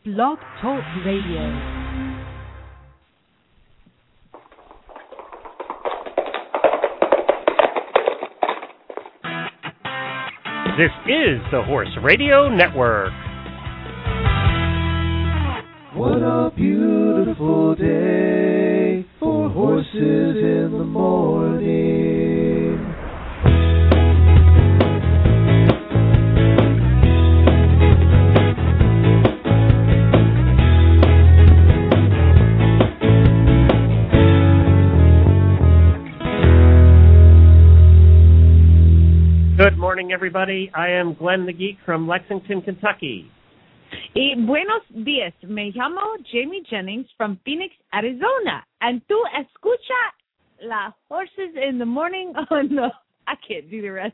Blog Talk Radio. This is the Horse Radio Network. What a beautiful day for horses in the morning. Good morning, everybody. I am Glenn the Geek from Lexington, Kentucky. Y buenos días. Me llamo Jamie Jennings from Phoenix, Arizona. And tú escucha la Horses in the Morning on the... I can't do the rest.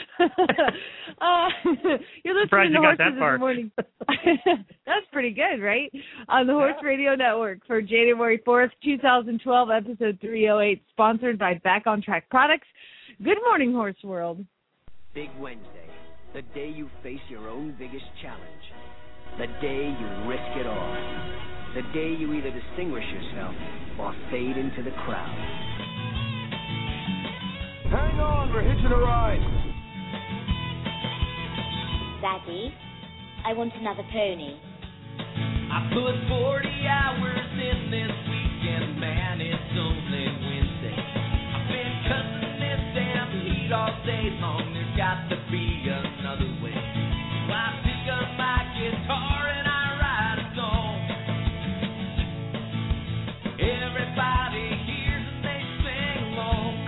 You're listening to Horses in the Morning. That's pretty good, right? On the Horse Radio Network for January 4th, 2012, episode 308, sponsored by Back on Track Products. Good morning, Horse World. Big Wednesday, the day you face your own biggest challenge, the day you risk it all, the day you either distinguish yourself or fade into the crowd. Hang on, we're hitching a ride. Daddy, I want another pony. I put 40 hours in this weekend, man, it's only Wednesday. I've been cussing this damn heat all day long. Got to be another way. I pick up my guitar and I write a song. Everybody hears and they sing along.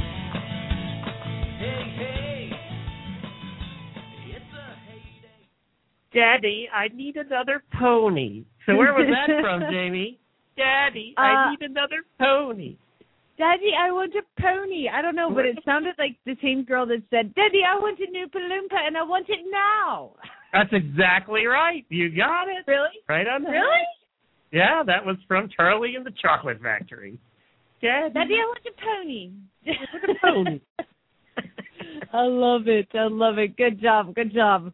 Hey, hey, it's a heyday. Daddy, I need another pony. So where was that from, Jamie? Daddy, I need another pony. Daddy, I want a pony. I don't know, but it sounded like the same girl that said, Daddy, I want a new Palumpa, and I want it now. That's exactly right. You got it. Really? Right on that. Really? Yeah, that was from Charlie and the Chocolate Factory. Daddy, I want a pony. a pony. I love it. I love it. Good job. Good job.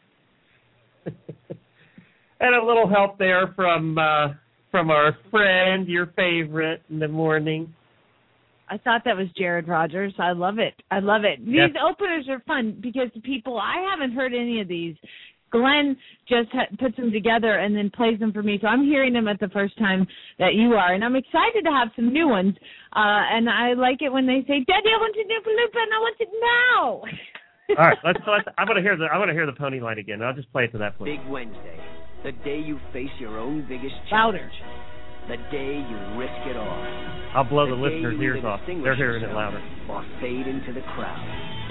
And a little help there from our friend, your favorite in the morning. I thought that was Jared Rogers. I love it. I love it. These openers are fun because I haven't heard any of these. Glenn just puts them together and then plays them for me, so I'm hearing them at the first time that you are, and I'm excited to have some new ones. And I like it when they say, "Daddy, I want a new Palumpa, and I want it now." All right, let's. I want to hear the pony line again. I'll just play it to that point. Big Wednesday, the day you face your own biggest Louder. challenge. The day you risk it all. I'll blow the listeners' ears off. They're hearing it louder. Or fade into the crowd.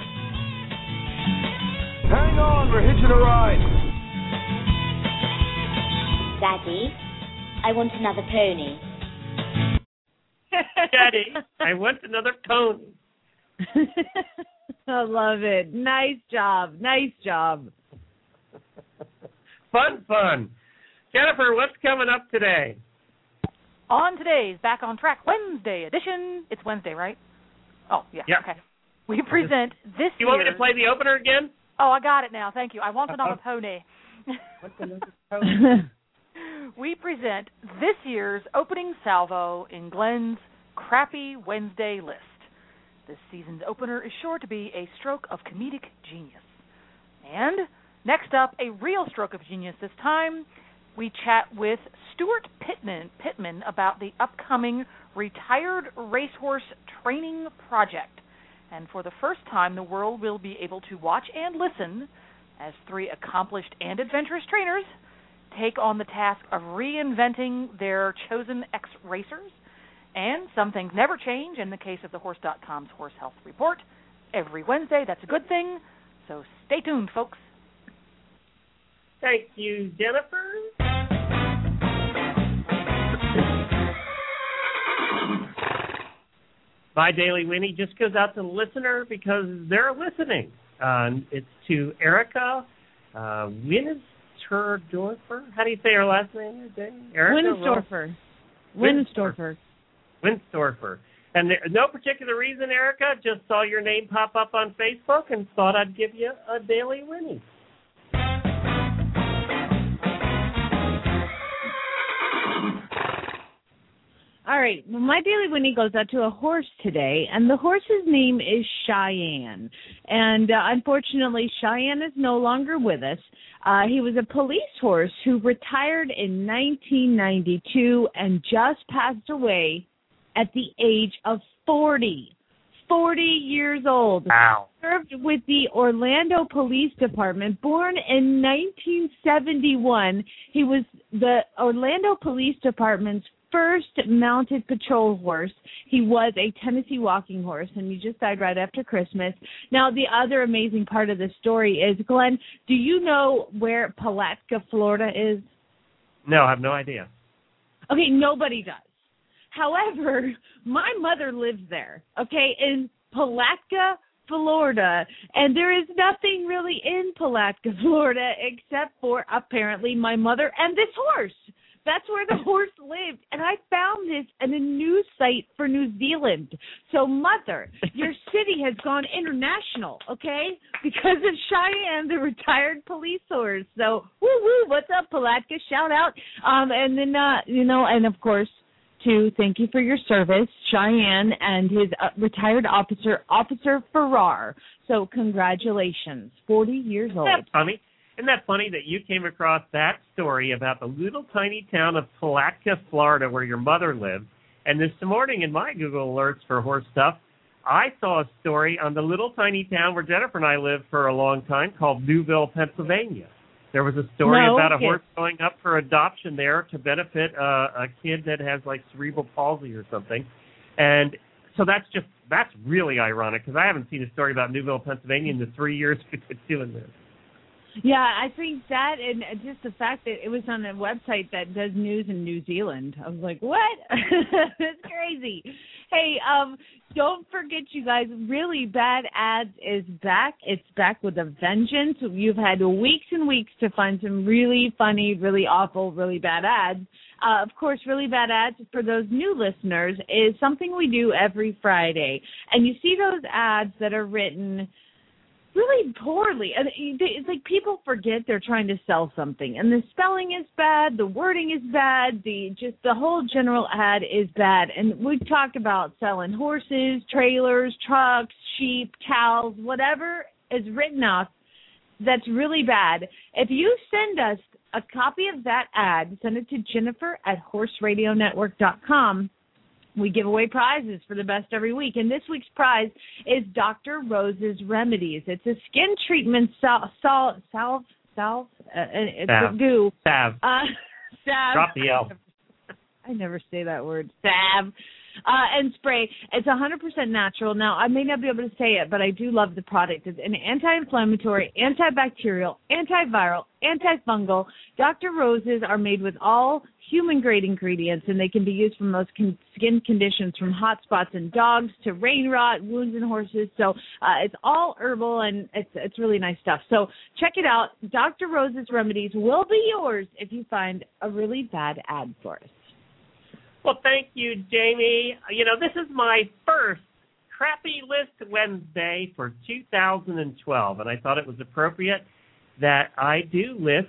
Hang on, we're hitching a ride. Daddy, I want another pony. Daddy, I want another pony. I love it. Nice job. Nice job. Fun. Jennifer, what's coming up today? On today's Back on Track Wednesday edition, it's Wednesday, right? Oh, yeah. Okay. We present this You want me to play the opener again? Oh, I got it now. Thank you. I want another pony. What's another pony? We present this year's opening salvo in Glenn's Crappy Wednesday list. This season's opener is sure to be a stroke of comedic genius. And next up, a real stroke of genius this time. We chat with Stuart Pittman about the upcoming Retired Racehorse Training Project. And for the first time, the world will be able to watch and listen as three accomplished and adventurous trainers take on the task of reinventing their chosen ex-racers. And some things never change in the case of the Horse.com's Horse Health Report. Every Wednesday, that's a good thing. So stay tuned, folks. Thank you, Jennifer. My Daily Winnie just goes out to the listener because they're listening. It's to Erica Winstorfer. How do you say her last name? Winstorfer. Winstorfer. And no particular reason, Erica, just saw your name pop up on Facebook and thought I'd give you a Daily Winnie. right. Well, my Daily Winnie goes out to a horse today, and the horse's name is Cheyenne. And unfortunately, Cheyenne is no longer with us. He was a police horse who retired in 1992 and just passed away at the age of 40. 40 years old. Wow. Served with the Orlando Police Department. Born in 1971, he was the Orlando Police Department's first mounted patrol horse. He was a Tennessee walking horse, and he just died right after Christmas. Now, the other amazing part of the story is, Glenn, do you know where Palatka, Florida is? No, I have no idea. Okay, nobody does. However, my mother lives there, okay, in Palatka, Florida, and there is nothing really in Palatka, Florida, except for apparently my mother and this horse. That's where the horse lived, and I found this in a news site for New Zealand. So, Mother, your city has gone international, okay, because of Cheyenne, the retired police horse. So, woo-woo, what's up, Palatka? Shout out. And then, and of course, to thank you for your service, Cheyenne, and his retired officer, Officer Farrar. So congratulations, 40 years old. Isn't that funny? Isn't that funny that you came across that story about the little tiny town of Palatka, Florida, where your mother lives? And this morning in my Google Alerts for horse stuff, I saw a story on the little tiny town where Jennifer and I lived for a long time called Newville, Pennsylvania. There was a story about a horse going up for adoption there to benefit a kid that has like cerebral palsy or something. And so that's really ironic because I haven't seen a story about Newville, Pennsylvania in the 3 years we've been doing this. Yeah, I think that and just the fact that it was on a website that does news in New Zealand. I was like, what? It's crazy. Hey, don't forget, you guys, Really Bad Ads is back. It's back with a vengeance. You've had weeks and weeks to find some really funny, really awful, really bad ads. Of course, Really Bad Ads, for those new listeners, is something we do every Friday. And you see those ads that are written really poorly. And it's like people forget they're trying to sell something. And the spelling is bad, the wording is bad, the whole general ad is bad. And we talked about selling horses, trailers, trucks, sheep, cows, whatever is written off that's really bad. If you send us a copy of that ad, send it to Jennifer@horseradionetwork.com. We give away prizes for the best every week. And this week's prize is Dr. Rose's Remedies. It's a skin treatment salve. It's a goo. Salve. Salve. Drop the L. I never say that word. Salve. And spray. It's 100% natural. Now, I may not be able to say it, but I do love the product. It's an anti-inflammatory, antibacterial, antiviral, antifungal. Dr. Rose's are made with all human-grade ingredients, and they can be used for most skin conditions, from hot spots in dogs to rain rot, wounds in horses. So it's all herbal, and it's really nice stuff. So check it out. Dr. Rose's Remedies will be yours if you find a really bad ad for us. Well, thank you, Jamie. You know, this is my first Crappy List Wednesday for 2012, and I thought it was appropriate that I do lists.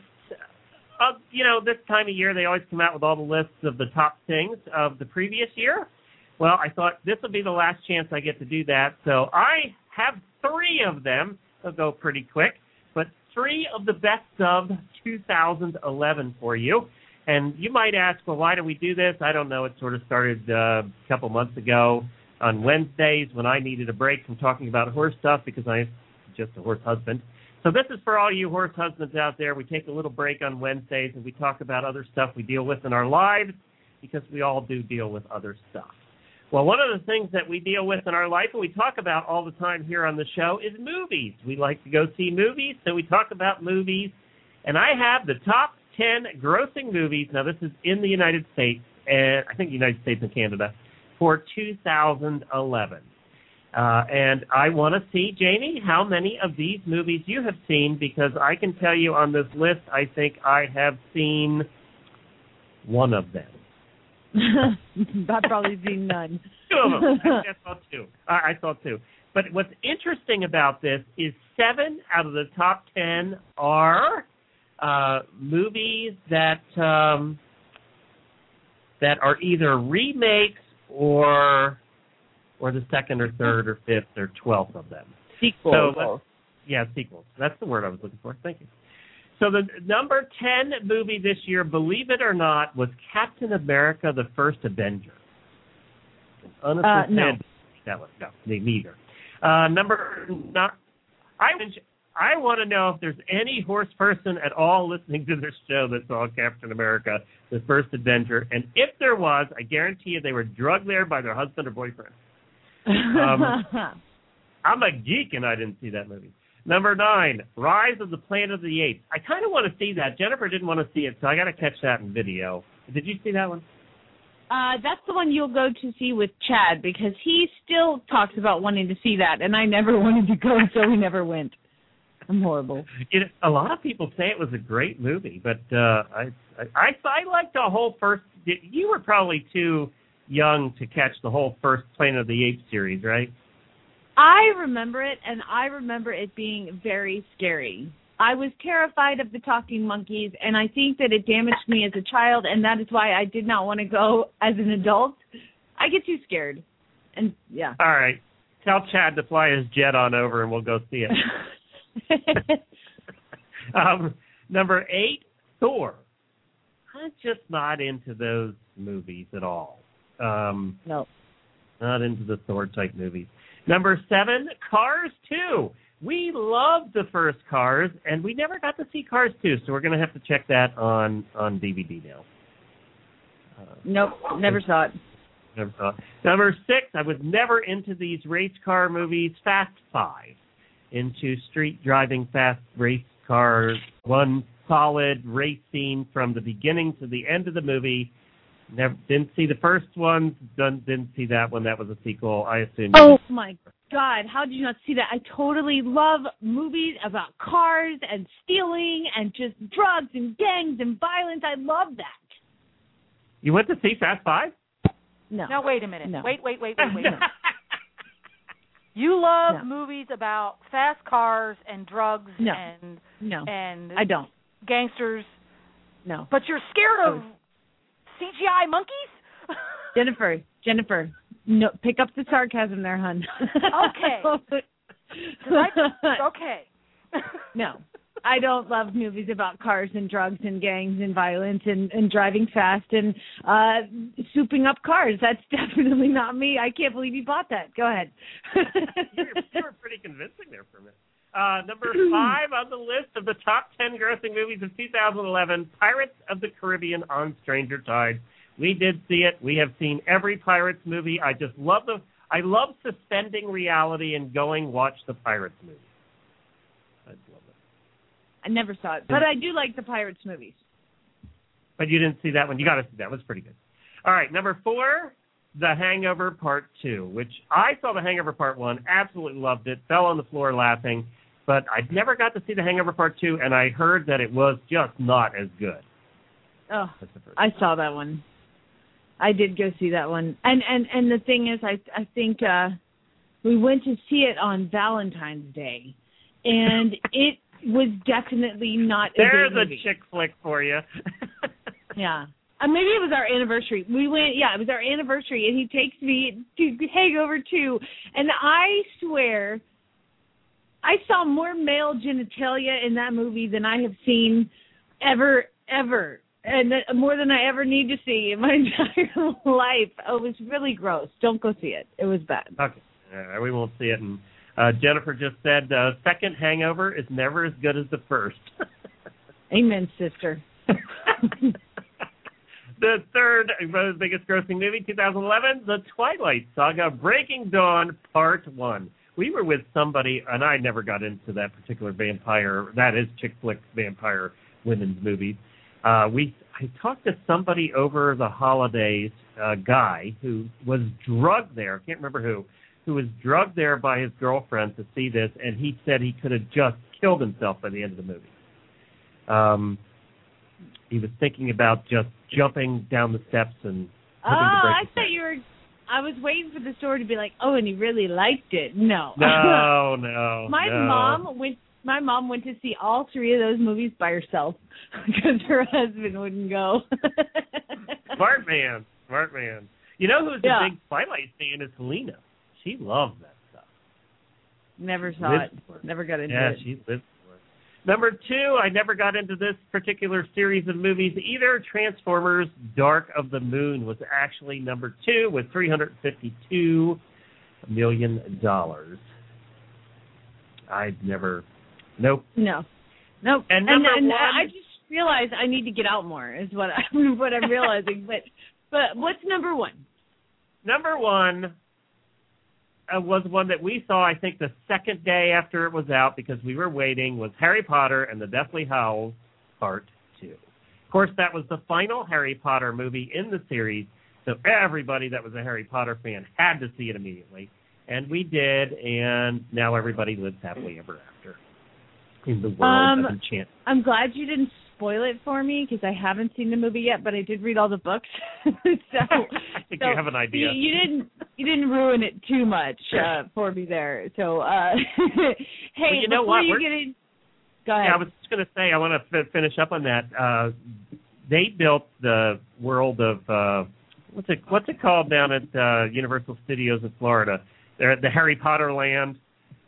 This time of year, they always come out with all the lists of the top things of the previous year. Well, I thought this will be the last chance I get to do that, so I have 3 of them. They'll go pretty quick, but 3 of the best of 2011 for you. And you might ask, well, why do we do this? I don't know. It sort of started a couple months ago on Wednesdays when I needed a break from talking about horse stuff because I'm just a horse husband. So this is for all you horse husbands out there. We take a little break on Wednesdays and we talk about other stuff we deal with in our lives because we all do deal with other stuff. Well, one of the things that we deal with in our life and we talk about all the time here on the show is movies. We like to go see movies, so we talk about movies. And I have the top 10 grossing movies, now this is in the United States, and I think the United States and Canada, for 2011. And I want to see, Jamie, how many of these movies you have seen, because I can tell you on this list, I think I have seen one of them. I've probably seen none. 2 of them. I saw 2. I saw 2. But what's interesting about this is 7 out of the top 10 are movies that are either remakes or the second or third or fifth or 12th of them. Sequels. Sequels. That's the word I was looking for. Thank you. So the number 10 movie this year, believe it or not, was Captain America: The First Avenger. No. That was neither. Number 9. I want to know if there's any horse person at all listening to this show that saw Captain America: The First Avenger, and if there was, I guarantee you they were drugged there by their husband or boyfriend. I'm a geek and I didn't see that movie. Number 9, Rise of the Planet of the Apes. I kind of want to see that. Jennifer didn't want to see it, so I got to catch that in video. Did you see that one? That's the one you'll go to see with Chad, because he still talks about wanting to see that, and I never wanted to go, so we never went. I'm horrible. A lot of people say it was a great movie, but I liked the whole first. You were probably too young to catch the whole first Planet of the Apes series, right? I remember it, and I remember it being very scary. I was terrified of the talking monkeys, and I think that it damaged me as a child, and that is why I did not want to go as an adult. I get too scared, and yeah. All right. Tell Chad to fly his jet on over, and we'll go see it. Number 8, Thor. I'm just not into those movies at all. No. Not into the Thor-type movies. Number 7, Cars 2. We loved the first Cars, and we never got to see Cars 2, so we're going to have to check that on DVD now. Nope, never saw it. Never saw it. Number 6, I was never into these race car movies. Fast 5. Into street driving fast race cars. One solid race scene from the beginning to the end of the movie. Didn't see the first one. Didn't see that one. That was a sequel. I assume. Oh my God! How did you not see that? I totally love movies about cars and stealing and just drugs and gangs and violence. I love that. You went to see Fast 5? No. Now wait a minute. No. Wait. You love movies about fast cars and drugs and I don't. Gangsters. No. But you're scared of CGI monkeys? Jennifer, no, pick up the sarcasm there, hon. Okay. Okay. No, I don't love movies about cars and drugs and gangs and violence and driving fast and souping up cars. That's definitely not me. I can't believe you bought that. Go ahead. You were pretty convincing there for a minute. Number 5 on the list of the top 10 grossing movies of 2011, Pirates of the Caribbean on Stranger Tides. We did see it. We have seen every Pirates movie. I just love I love suspending reality and going watch the Pirates movie. I love it. I never saw it, but I do like the Pirates movies. But you didn't see that one. You got to see that. It was pretty good. All right, number 4, The Hangover Part 2, which I saw The Hangover Part 1, absolutely loved it, fell on the floor laughing. But I never got to see The Hangover Part 2, and I heard that it was just not as good. Oh, I saw that one. I did go see that one. And the thing is, I think we went to see it on Valentine's Day, and it was definitely not a There's good movie. A chick flick for you. Yeah. Maybe it was our anniversary. We went, it was our anniversary, and he takes me to Hangover 2, and I swear I saw more male genitalia in that movie than I have seen ever, and more than I ever need to see in my entire life. Oh, it was really gross. Don't go see it. It was bad. Okay. We won't see it. And Jennifer just said, second Hangover is never as good as the first. Amen, sister. The third biggest grossing movie, 2011, The Twilight Saga, Breaking Dawn, Part 1. We were with somebody, and I never got into that particular vampire, that is chick flick vampire women's movies. I talked to somebody over the holidays, a guy who was drugged there, I can't remember who was drugged there by his girlfriend to see this, and he said he could have just killed himself by the end of the movie. He was thinking about just jumping down the steps and I was waiting for the story to be like, oh, and he really liked it. No. No. My mom went to see all 3 of those movies by herself because her husband wouldn't go. Smart man. You know who's a big Twilight fan is Helena. She loves that stuff. Never saw it. Never got into it. Yeah, she lives for it. Number 2, I never got into this particular series of movies either. Transformers Dark of the Moon was actually number 2 with $352 million. I've never... Nope. No. And number 1... I just realized I need to get out more is what I'm realizing. But what's number 1? Number 1 was one that we saw, I think, the second day after it was out because we were waiting, was Harry Potter and the Deathly Hallows Part 2. Of course, that was the final Harry Potter movie in the series, so everybody that was a Harry Potter fan had to see it immediately. And we did, and now everybody lives happily ever after in the world of enchantment. I'm glad you didn't spoil it for me because I haven't seen the movie yet, but I did read all the books. I think you have an idea. You didn't ruin it too much for me there. So, hey, you know before what? you get in, go ahead. Yeah, I was just going to say, I want to finish up on that. They built the world of what's it called down at Universal Studios in Florida? They're at the Harry Potter land.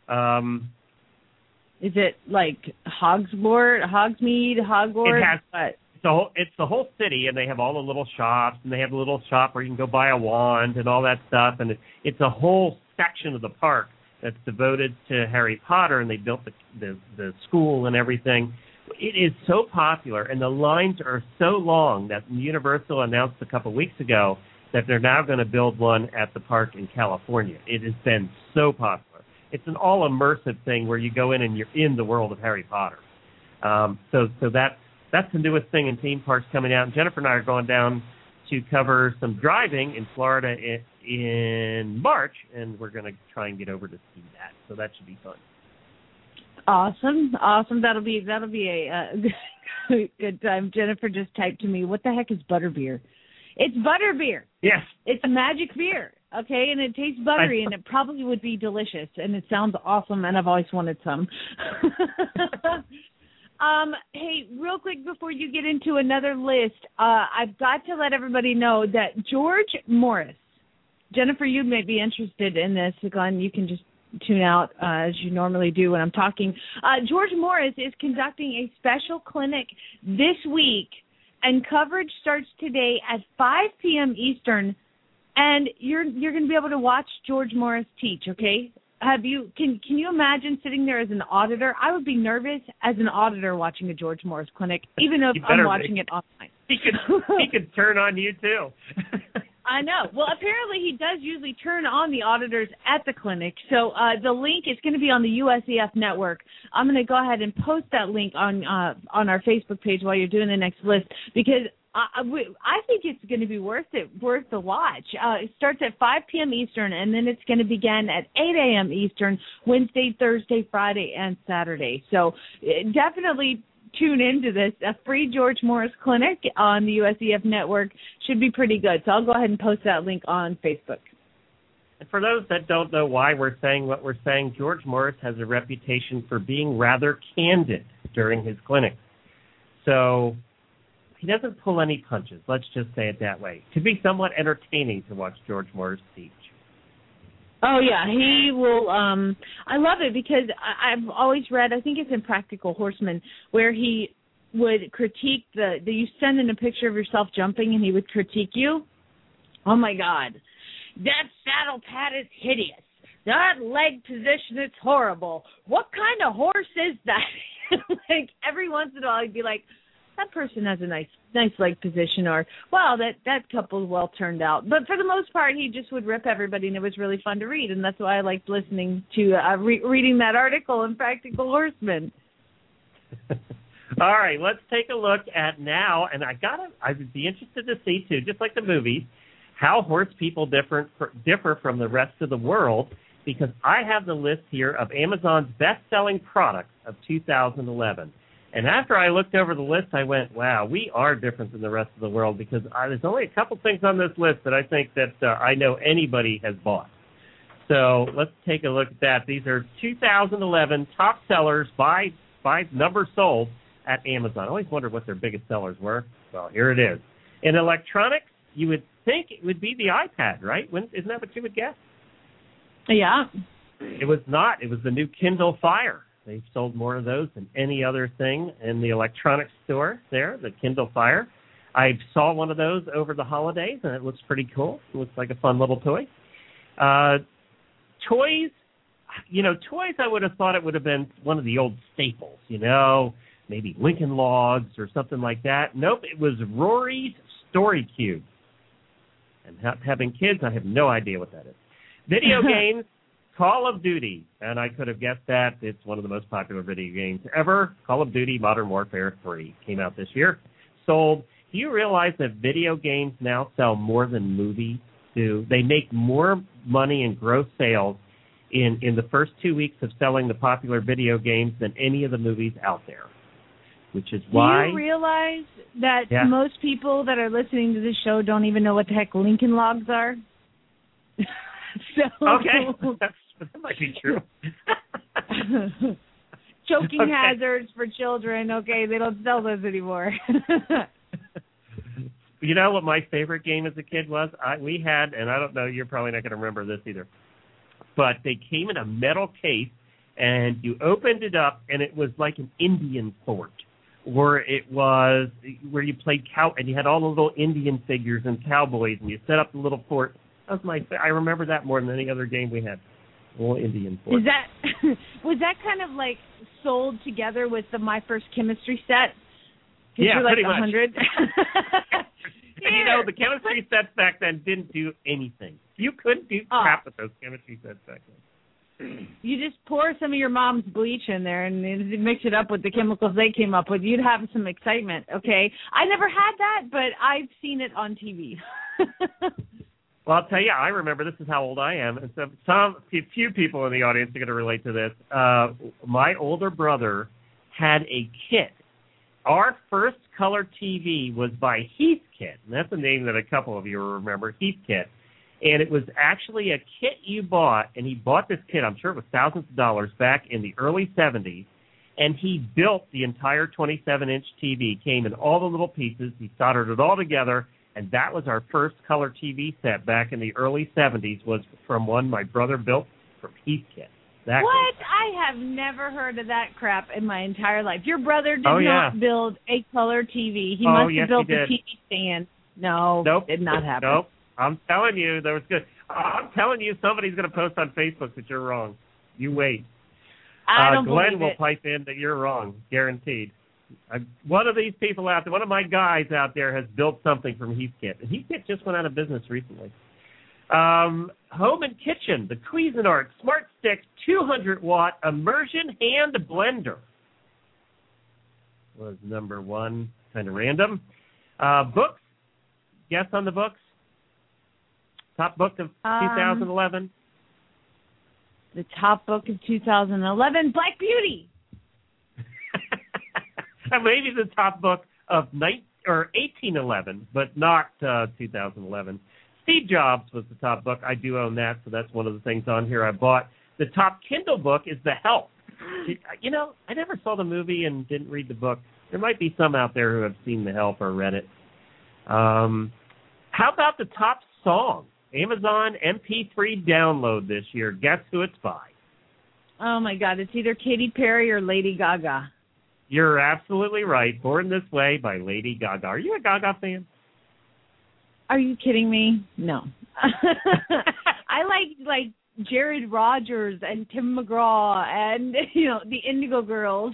Is it like Hogsmeade, Hogwarts? It's the whole city, and they have all the little shops, and they have a little shop where you can go buy a wand and all that stuff, and it's a whole section of the park that's devoted to Harry Potter, and they built the school and everything. It is so popular, and the lines are so long that Universal announced a couple weeks ago that they're now going to build one at the park in California. It has been so popular. It's an all-immersive thing where you go in and you're in the world of Harry Potter. So that's the newest thing in theme parks coming out. And Jennifer and I are going down to cover some driving in Florida in March, and we're going to try and get over to see that. So that should be fun. Awesome. That'll be a good time. Jennifer just typed to me, "What the heck is butterbeer?" It's butterbeer. Yes. It's a magic beer. Okay, and it tastes buttery, and it probably would be delicious, and it sounds awesome, and I've always wanted some. Hey, real quick before you get into another list, I've got to let everybody know that George Morris, Jennifer, you may be interested in this. Glenn, you can just tune out as you normally do when I'm talking. George Morris is conducting a special clinic this week, and coverage starts today at 5 p.m. Eastern. And you're going to be able to watch George Morris teach, okay? Can you imagine sitting there as an auditor? I would be nervous as an auditor watching a George Morris clinic, even if I'm watching it online. He could turn on you too. I know. Well, apparently he does usually turn on the auditors at the clinic. So the link is going to be on the USEF network. I'm going to go ahead and post that link on our Facebook page while you're doing the next list because I think it's going to be worth the watch. It starts at 5 p.m. Eastern, and then it's going to begin at 8 a.m. Eastern, Wednesday, Thursday, Friday, and Saturday. So definitely tune into this. A free George Morris clinic on the USEF network should be pretty good. So I'll go ahead and post that link on Facebook. And for those that don't know why we're saying what we're saying, George Morris has a reputation for being rather candid during his clinics. So he doesn't pull any punches, let's just say it that way. It could be somewhat entertaining to watch George Morris teach. Oh, yeah, he will. I love it because I've always read, I think it's in Practical Horseman, where he would critique you send in a picture of yourself jumping and he would critique you. Oh, my God. That saddle pad is hideous. That leg position is horrible. What kind of horse is that? Like, every once in a while he'd be like, that person has a nice leg position, or, wow, that couple is well turned out. But for the most part, he just would rip everybody, and it was really fun to read, and that's why I liked listening to reading that article in Practical Horseman. All right, let's take a look at now, and I would be interested to see, too, just like the movies, how horse people differ from the rest of the world, because I have the list here of Amazon's best-selling products of 2011. And after I looked over the list, I went, wow, we are different than the rest of the world because there's only a couple things on this list that I think that I know anybody has bought. So let's take a look at that. These are 2011 top sellers by number sold at Amazon. I always wondered what their biggest sellers were. Well, here it is. In electronics, you would think it would be the iPad, right? Isn't that what you would guess? Yeah. It was not. It was the new Kindle Fire. They've sold more of those than any other thing in the electronics store there, the Kindle Fire. I saw one of those over the holidays, and it looks pretty cool. It looks like a fun little toy. Toys, toys I would have thought it would have been one of the old staples, maybe Lincoln Logs or something like that. Nope, it was Rory's Story Cube. And having kids, I have no idea what that is. Video games, Call of Duty, and I could have guessed that. It's one of the most popular video games ever. Call of Duty Modern Warfare 3 came out this year. Sold. Do you realize that video games now sell more than movies do? They make more money in gross sales in the first 2 weeks of selling the popular video games than any of the movies out there, which is why... Do you realize that most people that are listening to this show don't even know what the heck Lincoln Logs are? Okay. That might be true. Choking hazards for children. Okay, they don't sell those anymore. You know what my favorite game as a kid was? We had, and I don't know, you're probably not going to remember this either, but they came in a metal case, and you opened it up, and it was like an Indian fort, where you played and you had all the little Indian figures and cowboys, and you set up the little fort. I remember that more than any other game we had. Little Indian fort. Was that kind of like sold together with the My First Chemistry set? Yeah, you're like pretty 100? Much. And the chemistry sets back then didn't do anything. You couldn't do crap with those chemistry sets back then. You just pour some of your mom's bleach in there and mix it up with the chemicals they came up with. You'd have some excitement, okay? I never had that, but I've seen it on TV. Well, I'll tell you, I remember, this is how old I am, and so a few people in the audience are going to relate to this. My older brother had a kit. Our first color TV was by Heathkit, and that's a name that a couple of you will remember, Heathkit. And it was actually a kit you bought, and he bought this kit, I'm sure it was thousands of dollars, back in the early 70s, and he built the entire 27-inch TV, came in all the little pieces, he soldered it all together, and that was our first color TV set back in the early 70s, was from one my brother built from Heathkit. What? I have never heard of that crap in my entire life. Your brother did not build a color TV. He must have built a TV stand. No, did not happen. Nope. I'm telling you, there was good. I'm telling you, somebody's going to post on Facebook that you're wrong. You wait. I don't believe Glenn will pipe in that you're wrong, guaranteed. One of these people out there, one of my guys out there has built something from Heathkit. And Heathkit just went out of business recently. Home and Kitchen, the Cuisinart Smart Stick 200-watt immersion hand blender was number one, kind of random. Books, guess on the books? Top book of 2011? The top book of 2011, Black Beauty. Maybe the top book of 1811, but not 2011. Steve Jobs was the top book. I do own that, so that's one of the things on here I bought. The top Kindle book is The Help. I never saw the movie and didn't read the book. There might be some out there who have seen The Help or read it. How about the top song? Amazon MP3 download this year. Guess who it's by? Oh, my God. It's either Katy Perry or Lady Gaga. You're absolutely right. Born This Way by Lady Gaga. Are you a Gaga fan? Are you kidding me? No. I like Jared Rogers and Tim McGraw and the Indigo Girls.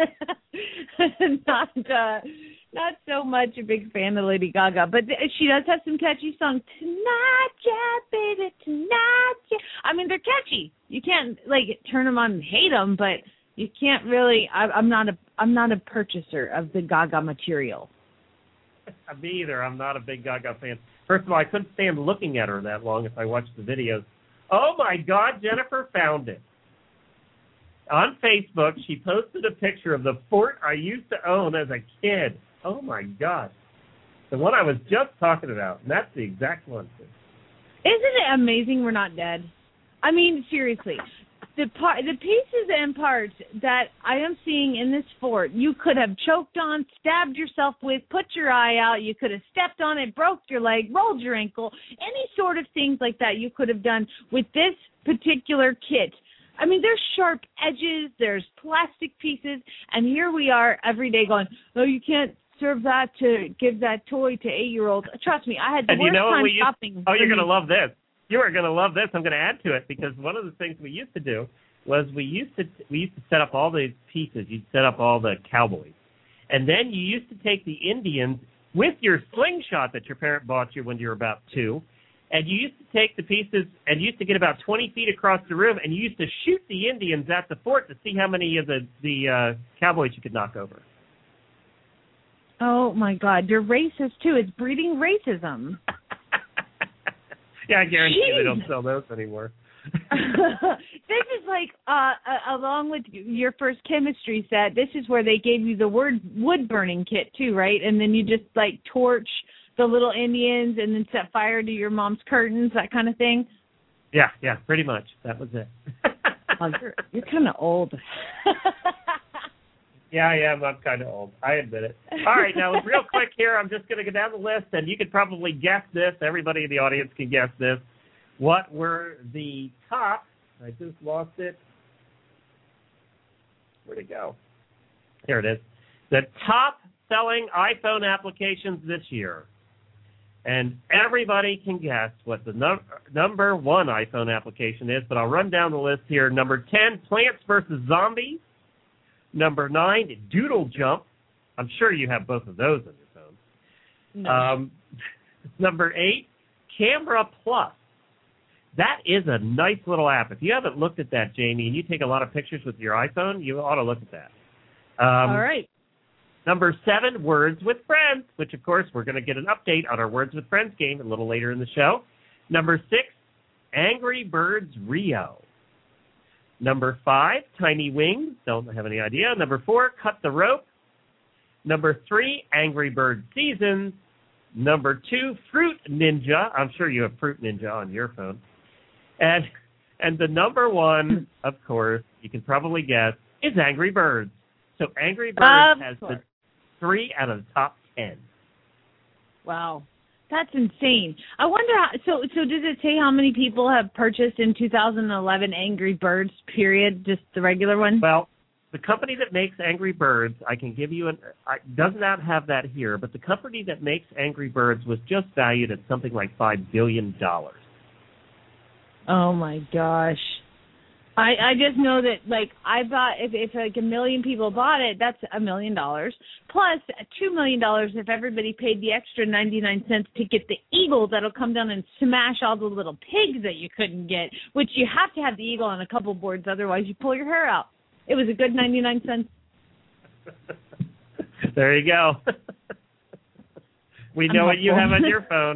Not so much a big fan of Lady Gaga, but she does have some catchy songs. Tonight, yeah, baby, tonight, yeah. I mean, they're catchy. You can't turn them on and hate them, but you can't really. I'm not a purchaser of the Gaga material. Me either. I'm not a big Gaga fan. First of all, I couldn't stand looking at her that long if I watched the videos. Oh, my God, Jennifer found it. On Facebook, she posted a picture of the fort I used to own as a kid. Oh, my God. The one I was just talking about, and that's the exact one. Isn't it amazing we're not dead? I mean, seriously. the pieces and parts that I am seeing in this fort, you could have choked on, stabbed yourself with, put your eye out, you could have stepped on it, broke your leg, rolled your ankle, any sort of things like that you could have done with this particular kit. I mean, there's sharp edges, there's plastic pieces, and here we are every day going, oh, you can't serve that to give that toy to 8-year-olds. Trust me, I had the worst time shopping. Oh, you're going to love this. You are going to love this. I'm going to add to it because one of the things we used to do was we used to set up all these pieces. You'd set up all the cowboys. And then you used to take the Indians with your slingshot that your parent bought you when you were about 2, and you used to take the pieces and you used to get about 20 feet across the room, and you used to shoot the Indians at the fort to see how many of the cowboys you could knock over. Oh, my God. You're racist, too. It's breeding racism. Yeah, I guarantee they don't sell those anymore. This is like, along with your first chemistry set, this is where they gave you the wood burning kit, too, right? And then you just, like, torch the little Indians and then set fire to your mom's curtains, that kind of thing? Yeah, pretty much. That was it. Oh, you're kind of old. Yeah, I am. I'm kind of old. I admit it. All right, now, real quick here, I'm just going to go down the list, and you could probably guess this. Everybody in the audience can guess this. What were the top? I just lost it. Where'd it go? Here it is. The top-selling iPhone applications this year. And everybody can guess what the number one iPhone application is, but I'll run down the list here. Number 10, Plants vs. Zombies. Number 9, Doodle Jump. I'm sure you have both of those on your phone. No. Number 8, Camera Plus. That is a nice little app. If you haven't looked at that, Jamie, and you take a lot of pictures with your iPhone, you ought to look at that. All right. Number 7, Words with Friends, which, of course, we're going to get an update on our Words with Friends game a little later in the show. Number 6, Angry Birds Rio. Number 5, Tiny Wings. Don't have any idea. Number 4, Cut the Rope. Number 3, Angry Bird Seasons. Number 2, Fruit Ninja. I'm sure you have Fruit Ninja on your phone. And the number 1, of course, you can probably guess, is Angry Birds. So Angry Birds has the 3 out of the top 10. Wow. That's insane. I wonder how, so does it say how many people have purchased in 2011 Angry Birds, period, just the regular one? Well, the company that makes Angry Birds, I can give you does not have that here, but the company that makes Angry Birds was just valued at something like $5 billion. Oh, my gosh. I just know that, like, I bought, if like 1 million people bought it, that's $1 million. Plus $2 million if everybody paid the extra 99 cents to get the eagle that'll come down and smash all the little pigs that you couldn't get, which you have to have the eagle on a couple boards, otherwise you pull your hair out. It was a good 99 cents. There you go. We know what you have on your phone.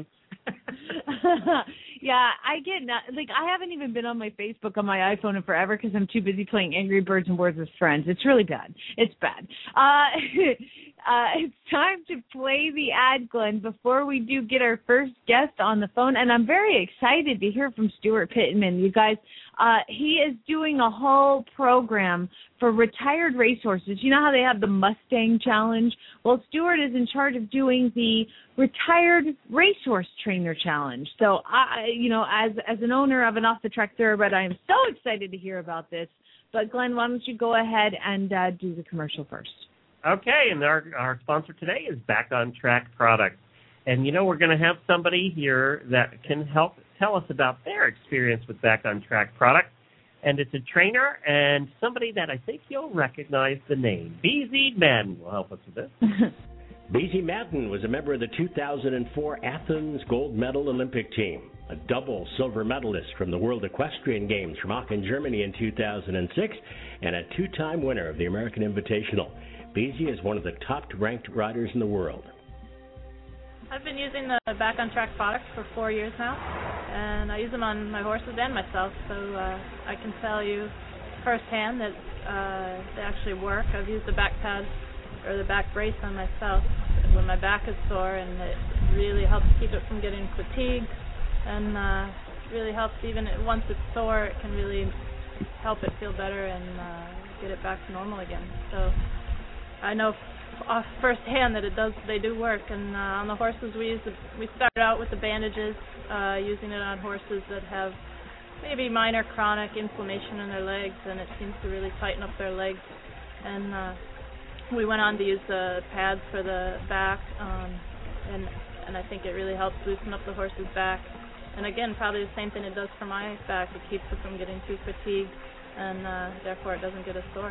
Yeah, I get I haven't even been on my Facebook on my iPhone in forever because I'm too busy playing Angry Birds and Words with Friends. It's really bad. It's bad. It's time to play the ad, Glenn, before we do get our first guest on the phone. And I'm very excited to hear from Stuart Pittman. You guys, he is doing a whole program for retired racehorses. You know how they have the Mustang Challenge? Well, Stuart is in charge of doing the Retired Racehorse Trainer Challenge. So, as an owner of an off-the-track thoroughbred, I am so excited to hear about this. But, Glenn, why don't you go ahead and do the commercial first? Okay, and our sponsor today is Back on Track Products. And, we're going to have somebody here that can help tell us about their experience with Back on Track Products. And it's a trainer and somebody that I think you'll recognize the name. BZ Madden will help us with this. BZ Madden was a member of the 2004 Athens gold medal Olympic team, a double silver medalist from the World Equestrian Games from Aachen, Germany in 2006, and a two-time winner of the American Invitational. BZ is one of the top-ranked riders in the world. I've been using the Back on Track products for 4 years now, and I use them on my horses and myself, so I can tell you firsthand that they actually work. I've used the back pads or the back brace on myself when my back is sore, and it really helps keep it from getting fatigued, and really helps even once it's sore, it can really help it feel better and get it back to normal again. So I know off firsthand that they do work. And on the horses, we started out with the bandages, using it on horses that have maybe minor chronic inflammation in their legs, and it seems to really tighten up their legs. And we went on to use the pads for the back, and I think it really helps loosen up the horse's back. And again, probably the same thing it does for my back. It keeps it from getting too fatigued, and therefore it doesn't get as sore.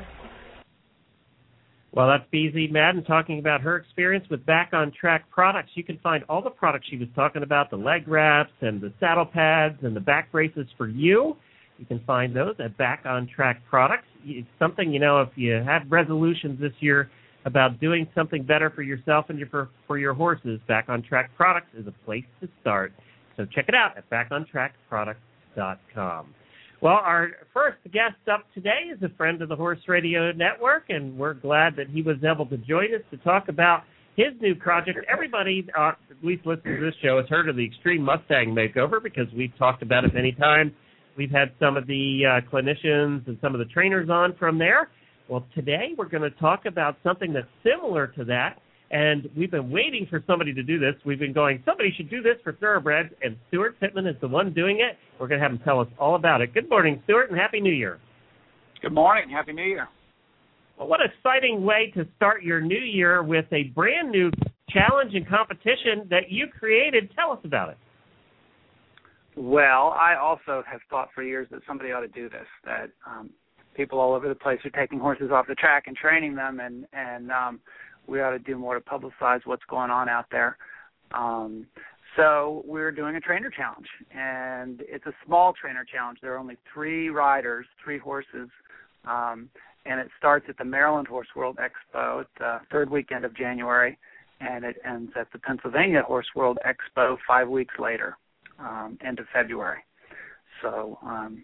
Well, that's BZ Madden talking about her experience with Back on Track products. You can find all the products she was talking about, the leg wraps and the saddle pads and the back braces for you. You can find those at Back on Track products. It's something, if you have resolutions this year about doing something better for yourself and for your horses, Back on Track products is a place to start. So check it out at backontrackproducts.com. Well, our first guest up today is a friend of the Horse Radio Network, and we're glad that he was able to join us to talk about his new project. Everybody, at least listening to this show, has heard of the Extreme Mustang Makeover because we've talked about it many times. We've had some of the clinicians and some of the trainers on from there. Well, today we're going to talk about something that's similar to that, and we've been waiting for somebody to do this. We've been going, somebody should do this for thoroughbreds, and Stuart Pittman is the one doing it. We're going to have him tell us all about it. Good morning, Stuart, and Happy New Year. Good morning. Happy New Year. Well, what an exciting way to start your new year with a brand new challenge and competition that you created. Tell us about it. Well, I also have thought for years that somebody ought to do this, that people all over the place are taking horses off the track and training them, and we ought to do more to publicize what's going on out there. So we're doing a trainer challenge, and it's a small trainer challenge. There are only 3 riders, 3 horses, and it starts at the Maryland Horse World Expo at the 3rd weekend of January, and it ends at the Pennsylvania Horse World Expo 5 weeks later, end of February. So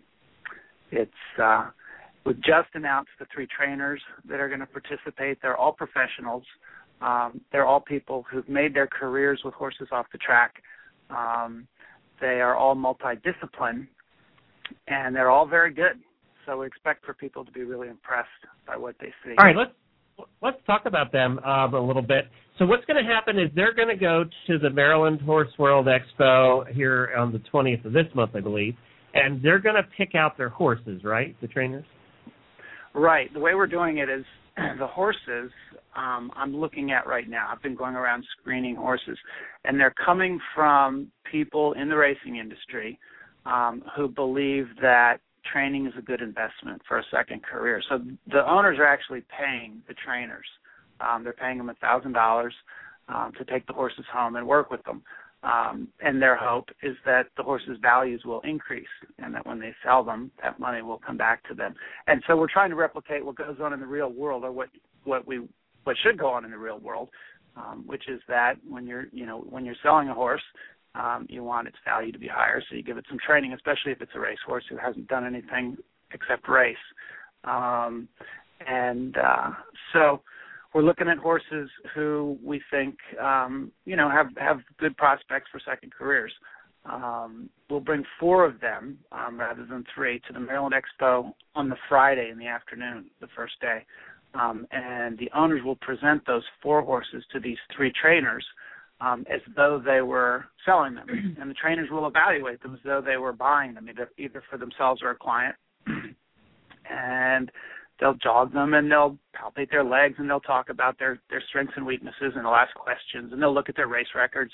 we've just announced the 3 trainers that are going to participate. They're all professionals. They're all people who've made their careers with horses off the track. They are all multidiscipline, and they're all very good. So we expect for people to be really impressed by what they see. All right, let's talk about them a little bit. So what's going to happen is they're going to go to the Maryland Horse World Expo here on the 20th of this month, I believe, and they're going to pick out their horses, right, the trainers? Right. The way we're doing it is the horses I'm looking at right now. I've been going around screening horses, and they're coming from people in the racing industry who believe that training is a good investment for a second career. So the owners are actually paying the trainers. They're paying them $1,000 to take the horses home and work with them. And their hope is that the horses' values will increase and that when they sell them, that money will come back to them. And so we're trying to replicate what goes on in the real world, or what should go on in the real world, which is that when you're selling a horse, you want its value to be higher, so you give it some training, especially if it's a racehorse who hasn't done anything except race. So we're looking at horses who we think, have good prospects for second careers. We'll bring 4 of them rather than 3 to the Maryland Expo on the Friday in the afternoon, the first day. And the owners will present those 4 horses to these 3 trainers as though they were selling them. And the trainers will evaluate them as though they were buying them, either for themselves or a client. And they'll jog them, and they'll palpate their legs, and they'll talk about their strengths and weaknesses, and they'll ask questions, and they'll look at their race records.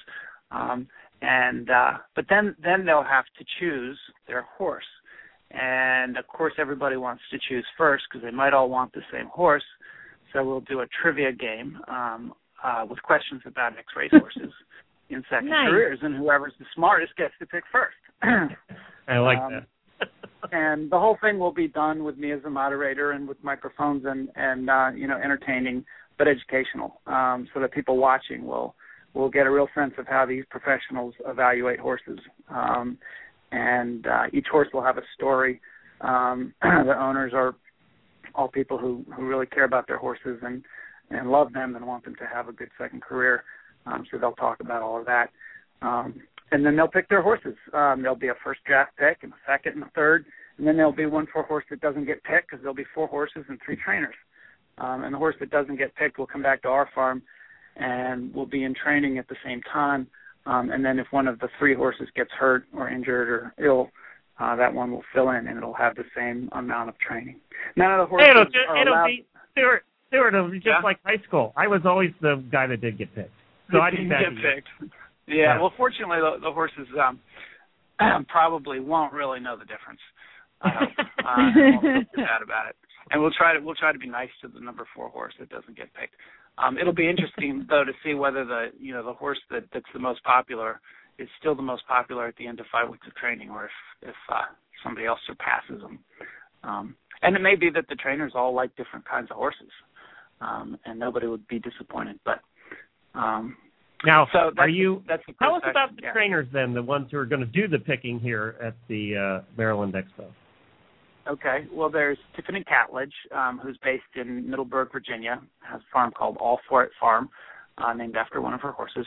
But then they'll have to choose their horse. And, of course, everybody wants to choose first because they might all want the same horse. So we'll do a trivia game with questions about mixed racehorses in second careers, and whoever's the smartest gets to pick first. I like that. And the whole thing will be done with me as a moderator and with microphones and entertaining but educational, so that people watching will get a real sense of how these professionals evaluate horses. And each horse will have a story. The owners are all people who really care about their horses and love them and want them to have a good second career. So they'll talk about all of that. And then they'll pick their horses. There'll be a first draft pick and a second and a third. And then there'll be one for a horse that doesn't get picked because there'll be 4 horses and 3 trainers. And the horse that doesn't get picked will come back to our farm and will be in training at the same time. And then if one of the 3 horses gets hurt or injured or ill, that one will fill in, and it'll have the same amount of training. None of the horses it'll be Stuart, it'll be just like high school. I was always the guy that did get picked. So I didn't get picked. Yeah, well, fortunately, the horses probably won't really know the difference. I hope. I won't feel too bad about it. And we'll try to be nice to the number 4 horse that doesn't get picked. It'll be interesting though to see whether the horse that's the most popular is still the most popular at the end of 5 weeks of training, or if somebody else surpasses them. And it may be that the trainers all like different kinds of horses, and nobody would be disappointed. But now, so tell us about the trainers then, the ones who are going to do the picking here at the Maryland Expo. Okay. Well, there's Tiffany Catledge, who's based in Middleburg, Virginia, has a farm called All For It Farm, named after one of her horses.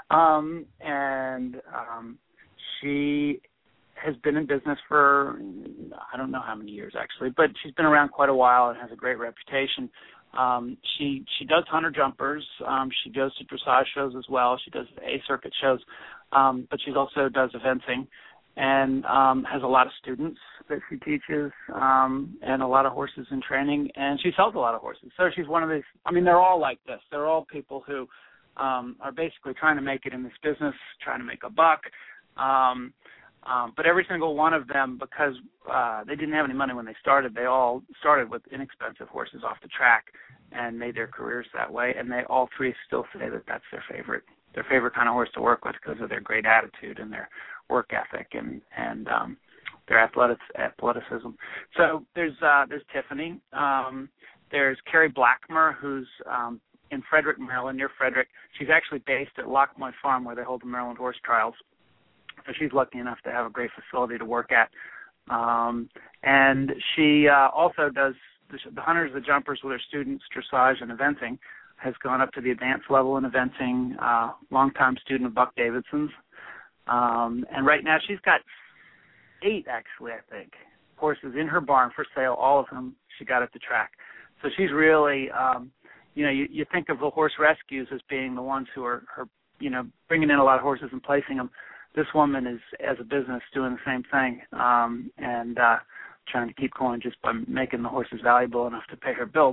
She has been in business for, I don't know how many years actually, but she's been around quite a while and has a great reputation. She does hunter jumpers. She goes to dressage shows as well. She does A circuit shows, but she also does eventing and has a lot of students that she teaches and a lot of horses in training, and she sells a lot of horses. So she's one of these, they're all like this. They're all people who are basically trying to make it in this business, trying to make a buck. But every single one of them, because they didn't have any money when they started, they all started with inexpensive horses off the track and made their careers that way. And they all 3 still say that that's their favorite kind of horse to work with because of their great attitude and their work ethic and their athleticism. So there's Tiffany. There's Carrie Blackmer, who's in Frederick, Maryland, near Frederick. She's actually based at Lockmoy Farm, where they hold the Maryland Horse Trials. So she's lucky enough to have a great facility to work at. And she also does the hunters, the jumpers with her students, dressage and eventing, has gone up to the advanced level in eventing, longtime student of Buck Davidson's. And right now she's got 8, actually, I think, horses in her barn for sale, all of them she got at the track. So she's really, you think of the horse rescues as being the ones who are bringing in a lot of horses and placing them. This woman is, as a business, doing the same thing and trying to keep going just by making the horses valuable enough to pay her bills.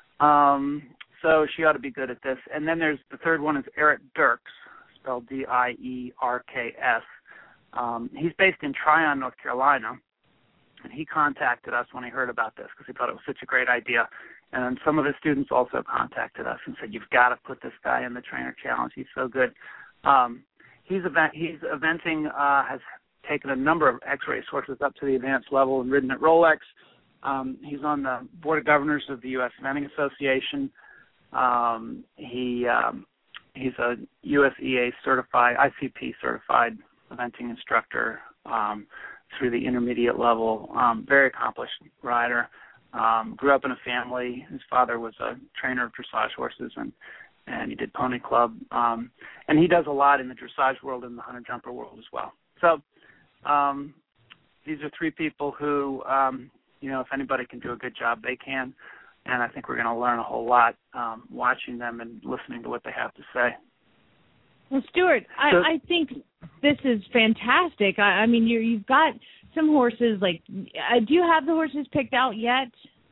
So she ought to be good at this. And then there's the third one is Eric Dirks, spelled Dierks. He's based in Tryon, North Carolina, and he contacted us when he heard about this because he thought it was such a great idea. And some of his students also contacted us and said, "You've got to put this guy in the Trainer Challenge. He's so good." He's eventing, has taken a number of X-race horses up to the advanced level and ridden at Rolex. He's on the Board of Governors of the U.S. Eventing Association. He's a USEA certified, ICP certified eventing instructor through the intermediate level. Very accomplished rider. Grew up in a family. His father was a trainer of dressage horses, and he did pony club. And he does a lot in the dressage world and the hunter jumper world as well. So these are 3 people who, if anybody can do a good job, they can. And I think we're going to learn a whole lot watching them and listening to what they have to say. Well, Stuart, I think this is fantastic. I mean, you've got some horses. Like, do you have the horses picked out yet?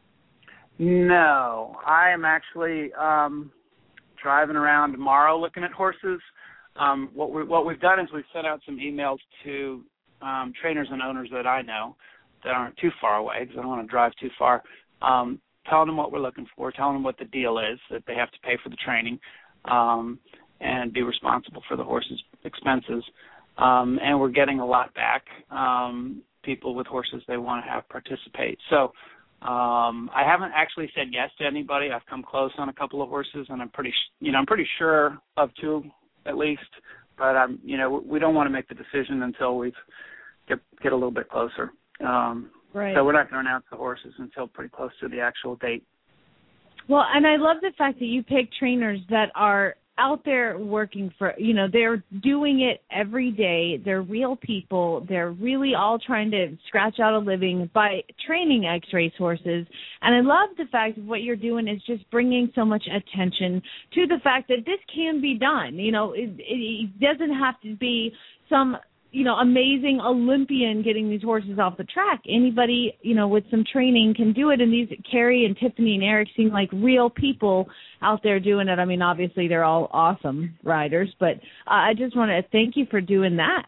No, I am actually driving around tomorrow looking at horses. What we've done is we've sent out some emails to trainers and owners that I know that aren't too far away because I don't want to drive too far. Telling them what we're looking for, telling them what the deal is, that they have to pay for the training and be responsible for the horses' expenses. And we're getting a lot back, people with horses they want to have participate. So I haven't actually said yes to anybody. I've come close on a couple of horses, and I'm pretty sure of 2 at least. But we don't want to make the decision until we get a little bit closer. Right. So we're not going to announce the horses until pretty close to the actual date. Well, and I love the fact that you pick trainers that are out there working for, they're doing it every day. They're real people. They're really all trying to scratch out a living by training ex-race horses. And I love the fact that what you're doing is just bringing so much attention to the fact that this can be done. It doesn't have to be some amazing Olympian getting these horses off the track. Anybody, with some training can do it. And these Carrie and Tiffany and Eric seem like real people out there doing it. I mean, obviously they're all awesome riders, but I just want to thank you for doing that.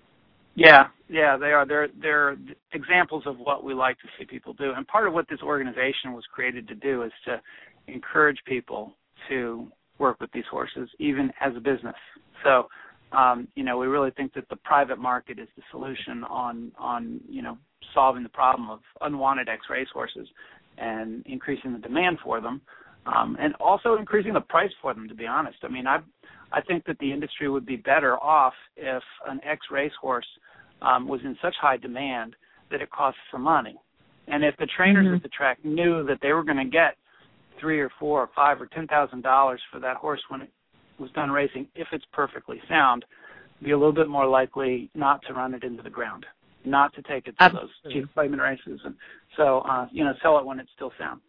Yeah, they are. They're examples of what we like to see people do. And part of what this organization was created to do is to encourage people to work with these horses, even as a business. So, we really think that the private market is the solution on solving the problem of unwanted ex-race horses and increasing the demand for them, and also increasing the price for them, to be honest. I mean, I think that the industry would be better off if an ex-race horse was in such high demand that it costs some money. And if the trainers at the track knew that they were going to get $3,000 or $4,000 or $5,000 or $10,000 for that horse when it was done racing, if it's perfectly sound, be a little bit more likely not to run it into the ground, not to take it to those cheap claimant races, and so sell it when it's still sound.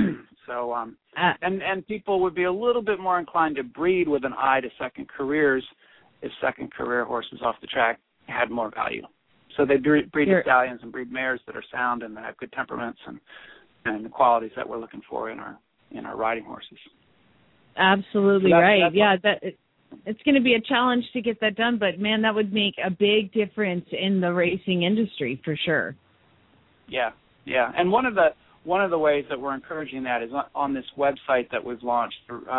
So and people would be a little bit more inclined to breed with an eye to second careers if second career horses off the track had more value. So they breed stallions and breed mares that are sound and that have good temperaments and the qualities that we're looking for in our riding horses. Absolutely right. It's going to be a challenge to get that done, but man, that would make a big difference in the racing industry for sure. Yeah. And one of the ways that we're encouraging that is on this website that we've launched,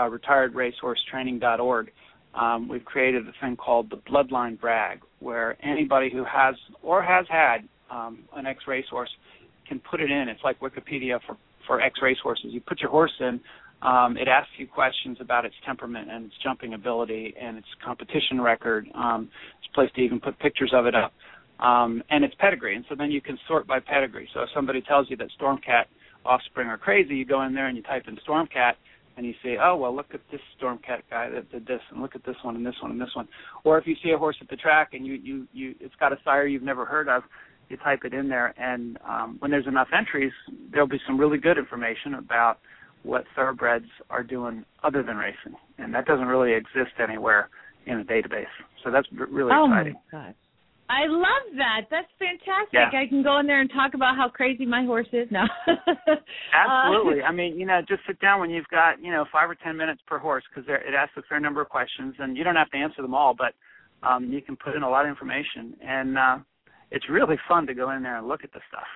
retiredracehorsetraining.org. We've created a thing called the Bloodline Brag, where anybody who has or has had an ex-race horse can put it in. It's like Wikipedia for ex-race horses. You put your horse in. It asks you questions about its temperament and its jumping ability and its competition record. It's a place to even put pictures of it up. And its pedigree. And so then you can sort by pedigree. So if somebody tells you that Stormcat offspring are crazy, you go in there and you type in Stormcat and you say, oh, well, look at this Stormcat guy that did this, and look at this one and this one and this one. Or if you see a horse at the track and it's got a sire you've never heard of, you type it in there. And when there's enough entries, there'll be some really good information about what thoroughbreds are doing other than racing, and that doesn't really exist anywhere in a database. So that's really exciting. Oh, my God. I love that. That's fantastic. Yeah. I can go in there and talk about how crazy my horse is now. Absolutely. I mean, just sit down when you've got, 5 or 10 minutes per horse, because it asks a fair number of questions, and you don't have to answer them all, but you can put in a lot of information, and it's really fun to go in there and look at this stuff.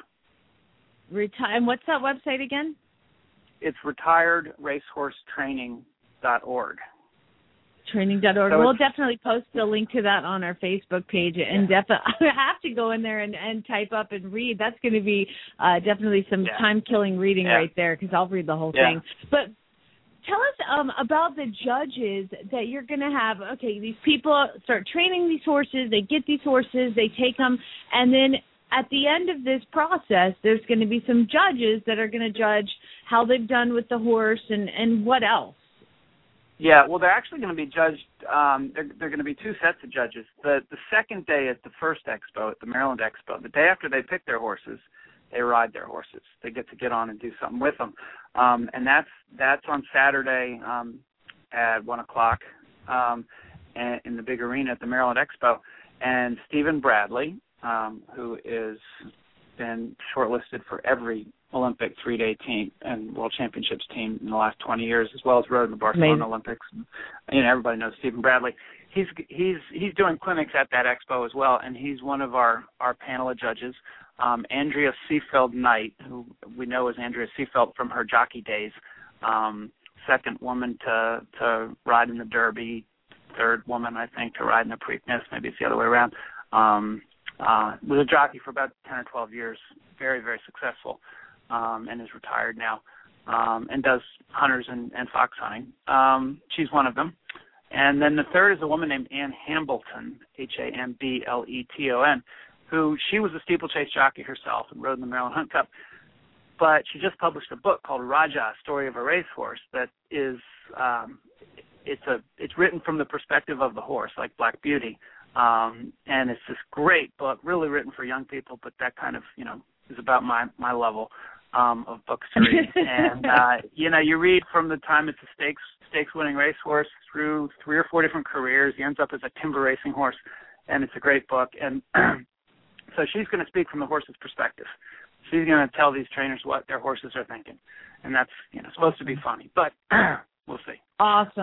And what's that website again? It's retiredracehorsetraining.org. Training.org. We'll definitely post a link to that on our Facebook page, and definitely I have to go in there and type up and read. That's going to be definitely some time-killing reading right there, because I'll read the whole thing. But tell us about the judges that you're going to have. Okay, these people start training these horses. They get these horses. They take them, and then at the end of this process, there's going to be some judges that are going to judge how they've done with the horse and what else. Yeah, well, they're actually going to be judged. They're going to be two sets of judges. The second day at the first expo, at the Maryland Expo, the day after they pick their horses, they ride their horses. They get on and do something with them, and that's on Saturday at 1:00 in the big arena at the Maryland Expo. And Stephen Bradley, who is been shortlisted for every Olympic 3-day team and World Championships team in the last 20 years, as well as rode in the Barcelona Olympics. And, everybody knows Stephen Bradley. He's doing clinics at that expo as well, and he's one of our panel of judges. Andrea Seefeld-Knight, who we know as Andrea Seefeld from her jockey days, second woman to ride in the Derby, third woman, I think, to ride in the Preakness. Maybe it's the other way around. Was a jockey for about 10 or 12 years, very, very successful, and is retired now, and does hunters and fox hunting. She's one of them. And then the third is a woman named Ann Hambleton, Hambleton, who she was a steeplechase jockey herself and rode in the Maryland Hunt Cup. But she just published a book called Raja, Story of a Racehorse, that is it's written from the perspective of the horse, like Black Beauty, and it's this great book, really written for young people, but that kind of is about my level of books to read. And you read from the time it's a stakes winning racehorse through 3 or 4 different careers. He ends up as a timber racing horse, and it's a great book. And so she's going to speak from the horse's perspective. She's going to tell these trainers what their horses are thinking, and that's supposed to be funny, but we'll see. Awesome.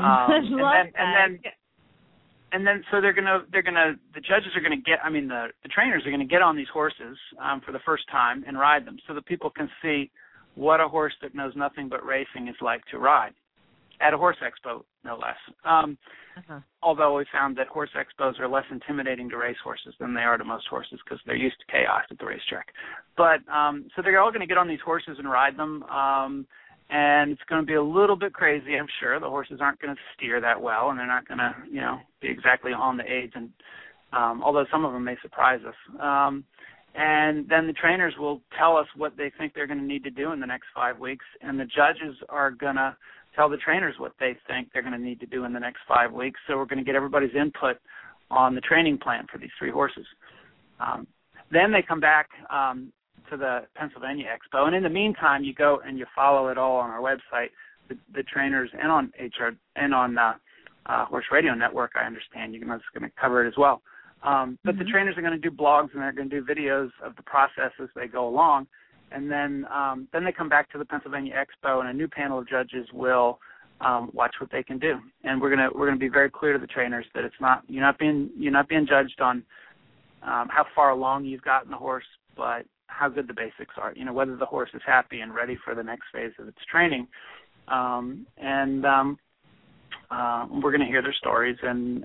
And then so the judges are going to get, the trainers are going to get on these horses for the first time and ride them, so that people can see what a horse that knows nothing but racing is like to ride at a horse expo, no less. Although we found that horse expos are less intimidating to racehorses than they are to most horses because they're used to chaos at the racetrack. But so they're all going to get on these horses and ride them, and it's going to be a little bit crazy, I'm sure. The horses aren't going to steer that well, and they're not going to, be exactly on the aids, and although some of them may surprise us. And then the trainers will tell us what they think they're going to need to do in the next 5 weeks, and the judges are going to tell the trainers what they think they're going to need to do in the next 5 weeks. So we're going to get everybody's input on the training plan for these 3 horses. Then they come back to the Pennsylvania Expo, and in the meantime, you go and you follow it all on our website, the trainers, and on HR and on Horse Radio Network. I understand you're going to cover it as well. But the trainers are going to do blogs, and they're going to do videos of the process as they go along. And then they come back to the Pennsylvania Expo, and a new panel of judges will watch what they can do. And we're gonna be very clear to the trainers that you're not being judged on how far along you've gotten the horse, but how good the basics are. Whether the horse is happy and ready for the next phase of its training. And we're going to hear their stories and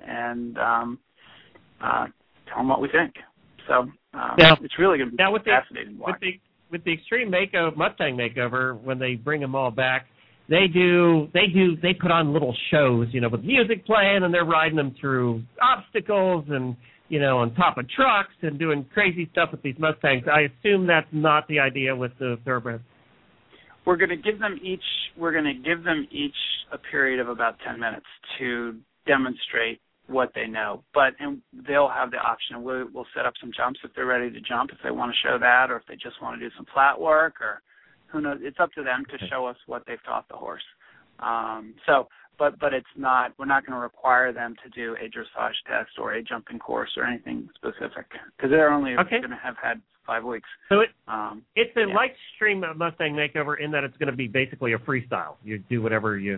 tell them what we think. So it's really going to be fascinating to watch. With the Extreme Mustang Makeover, when they bring them all back, they put on little shows, with music playing, and they're riding them through obstacles and, on top of trucks and doing crazy stuff with these Mustangs. I assume that's not the idea with the thoroughbreds. We're going to give them each a period of about 10 minutes to demonstrate what they know, and they'll have the option. We'll set up some jumps if they're ready to jump, if they want to show that, or if they just want to do some flat work, or who knows. It's up to them to show us what they've taught the horse. But it's not. We're not going to require them to do a dressage test or a jumping course or anything specific, because they're only going to have had 5 weeks. So it's a light Extreme Mustang Makeover in that it's going to be basically a freestyle. You do whatever you.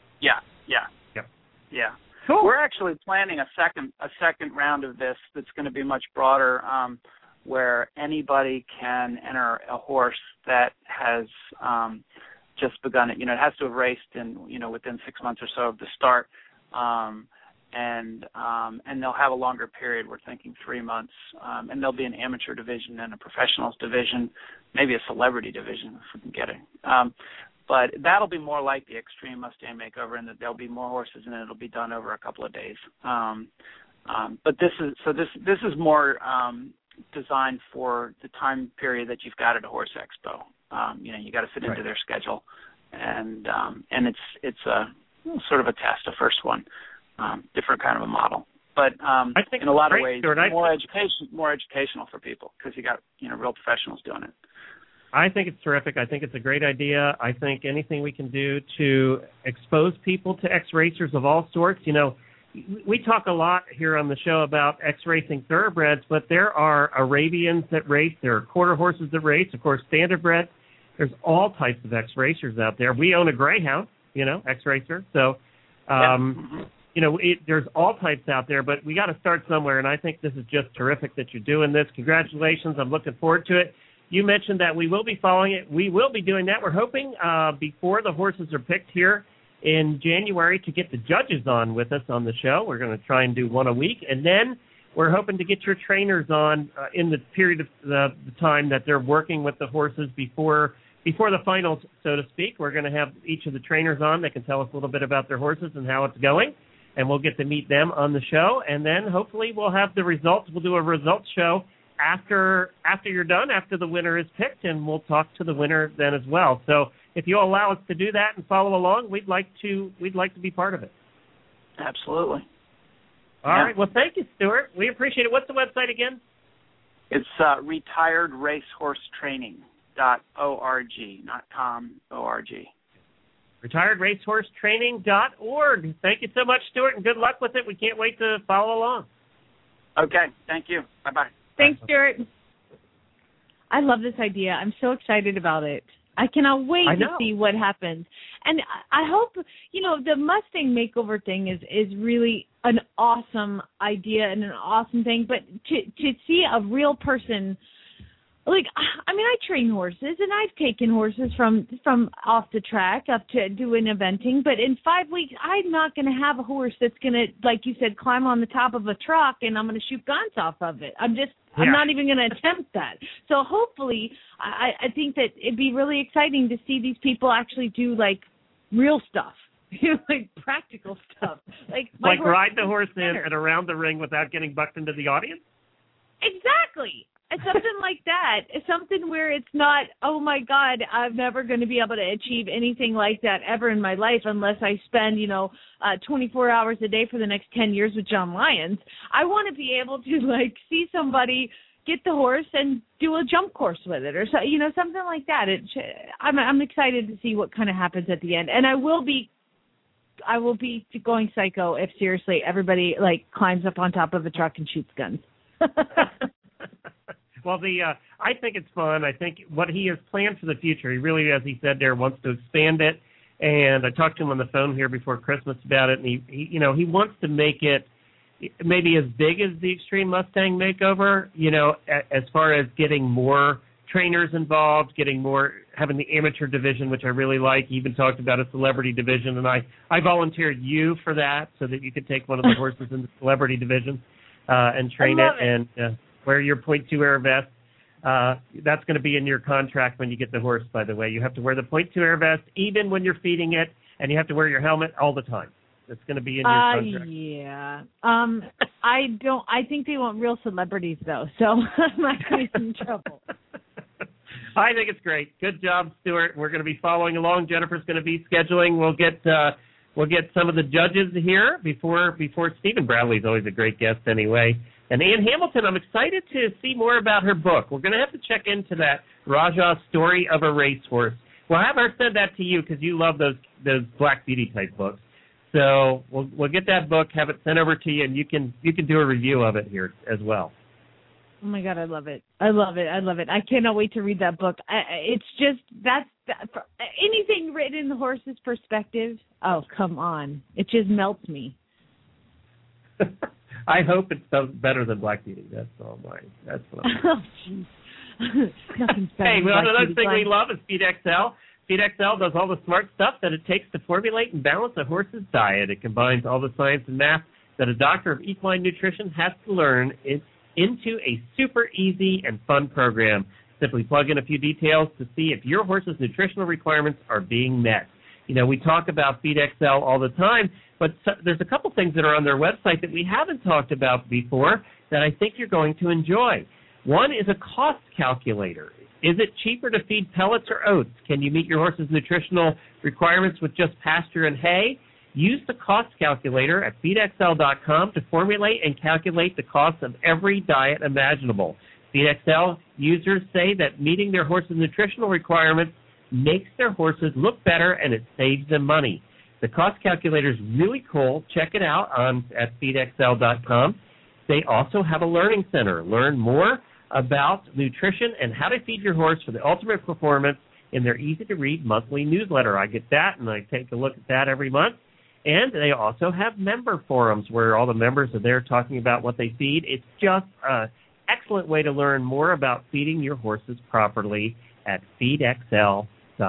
Yeah. Cool. We're actually planning a second round of this that's going to be much broader, where anybody can enter a horse that has just begun it. It has to have raced within 6 months or so of the start, and they'll have a longer period. We're thinking 3 months, and there'll be an amateur division and a professionals division, maybe a celebrity division if we can get it. But that'll be more like the Extreme Mustang Makeover, in that there'll be more horses, and it'll be done over a couple of days. But this is more designed for the time period that you've got at a horse expo. You got to fit into their schedule, and it's a sort of a test, a first one, different kind of a model. But I think in a lot of ways, more educational for people, because you got real professionals doing it. I think it's terrific. I think it's a great idea. I think anything we can do to expose people to X-racers of all sorts. We talk a lot here on the show about X-racing thoroughbreds, but there are Arabians that race. There are quarter horses that race. Of course, standardbreds. There's all types of X-racers out there. We own a greyhound, X-racer. So, there's all types out there, but we got to start somewhere, and I think this is just terrific that you're doing this. Congratulations. I'm looking forward to it. You mentioned that we will be following it. We will be doing that. We're hoping before the horses are picked here in January to get the judges on with us on the show. We're going to try and do one a week. And then we're hoping to get your trainers on in the period of the time that they're working with the horses before the finals, so to speak. We're going to have each of the trainers on that can tell us a little bit about their horses and how it's going. And we'll get to meet them on the show. And then hopefully we'll have the results. We'll do a results show after you're done, after the winner is picked, and we'll talk to the winner then as well. So if you'll allow us to do that and follow along, we'd like to be part of it. Absolutely. All right. Well, thank you, Stuart. We appreciate it. What's the website again? It's retiredracehorsetraining.org, not .com, O-R-G. retiredracehorsetraining.org. Thank you so much, Stuart, and good luck with it. We can't wait to follow along. Okay. Thank you. Bye-bye. Thanks, Stuart. I love this idea. I'm so excited about it. I cannot wait to see what happens. And I hope, the Mustang makeover thing is really an awesome idea and an awesome thing. But to see a real person, I train horses, and I've taken horses from off the track up to doing eventing. But in 5 weeks, I'm not going to have a horse that's going to, like you said, climb on the top of a truck and I'm going to shoot guns off of it. I'm not even going to attempt that. So hopefully, I think that it'd be really exciting to see these people actually do real stuff, practical stuff, like ride the horse in and around the ring without getting bucked into the audience. Exactly. It's something like that. It's something where it's not, oh, my God, I'm never going to be able to achieve anything like that ever in my life unless I spend, 24 hours a day for the next 10 years with John Lyons. I want to be able to, see somebody get the horse and do a jump course with it or so, something like that. I'm excited to see what kind of happens at the end. And I will be going psycho if, seriously, everybody, climbs up on top of a truck and shoots guns. Well, I think it's fun. I think what he has planned for the future, he really, as he said there, wants to expand it. And I talked to him on the phone here before Christmas about it, and he wants to make it maybe as big as the Extreme Mustang Makeover, as far as getting more trainers involved, having the amateur division, which I really like. He even talked about a celebrity division, and I volunteered you for that so that you could take one of the horses in the celebrity division and train it and wear your .2 air vest. That's going to be in your contract when you get the horse, by the way. You have to wear the .2 air vest even when you're feeding it, and you have to wear your helmet all the time. That's going to be in your contract. Yeah. I think they want real celebrities, though, so I'm not going to be in trouble. I think it's great. Good job, Stuart. We're going to be following along. Jennifer's going to be scheduling. We'll get some of the judges here before Stephen Bradley's always a great guest anyway. And Ann Hamilton, I'm excited to see more about her book. We're going to have to check into that Rajah Story of a Racehorse. We'll have her send that to you because you love those Black Beauty type books. So we'll get that book, have it sent over to you, and you can do a review of it here as well. Oh my God, I love it! I love it! I love it! I cannot wait to read that book. It's just anything written in the horse's perspective. Oh, come on! It just melts me. I hope it's better than Black Beauty. That's all mine. That's what I'm oh, jeez. Nothing's better Hey, than Black another Beauty, thing we love is Feed XL. Feed XL does all the smart stuff that it takes to formulate and balance a horse's diet. It combines all the science and math that a doctor of equine nutrition has to learn into a super easy and fun program. Simply plug in a few details to see if your horse's nutritional requirements are being met. We talk about Feed XL all the time, but there's a couple things that are on their website that we haven't talked about before that I think you're going to enjoy. One is a cost calculator. Is it cheaper to feed pellets or oats? Can you meet your horse's nutritional requirements with just pasture and hay? Use the cost calculator at feedxl.com to formulate and calculate the cost of every diet imaginable. FeedXL users say that meeting their horse's nutritional requirements makes their horses look better and it saves them money. The cost calculator is really cool. Check it out at feedxl.com. They also have a learning center. Learn more about nutrition and how to feed your horse for the ultimate performance in their easy-to-read monthly newsletter. I get that, and I take a look at that every month. And they also have member forums where all the members are there talking about what they feed. It's just an excellent way to learn more about feeding your horses properly at feedxl.com.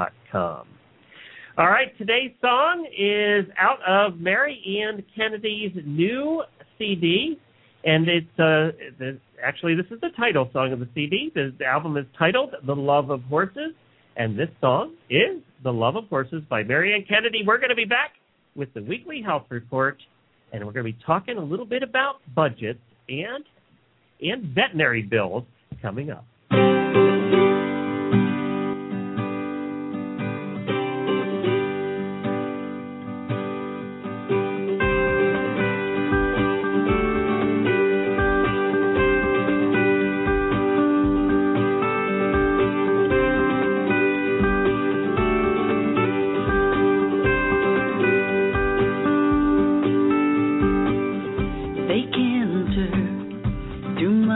All right, today's song is out of Mary Ann Kennedy's new CD, and it's actually this is the title song of the CD. The album is titled The Love of Horses, and this song is The Love of Horses by Mary Ann Kennedy. We're going to be back with the Weekly Health Report, and we're going to be talking a little bit about budgets and veterinary bills coming up.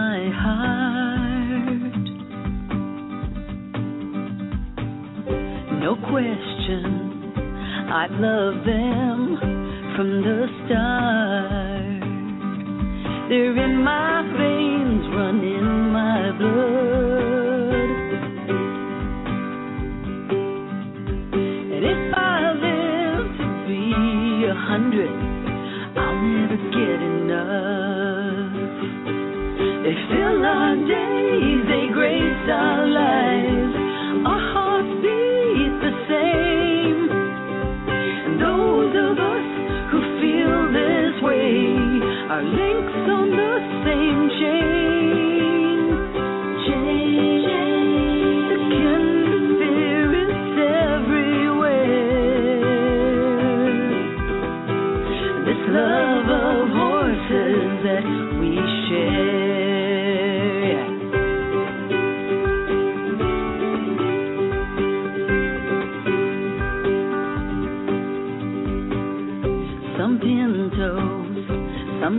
my heart. No question, I've loved them from the start. They're in my veins, run in my blood. And if I live to be 100, I'll never get enough. They fill our days, they grace our lives. Our hearts beat the same. And those of us who feel this way are links on the same chain. The kindred spirits everywhere. This love of horses that we share. Some pintos, some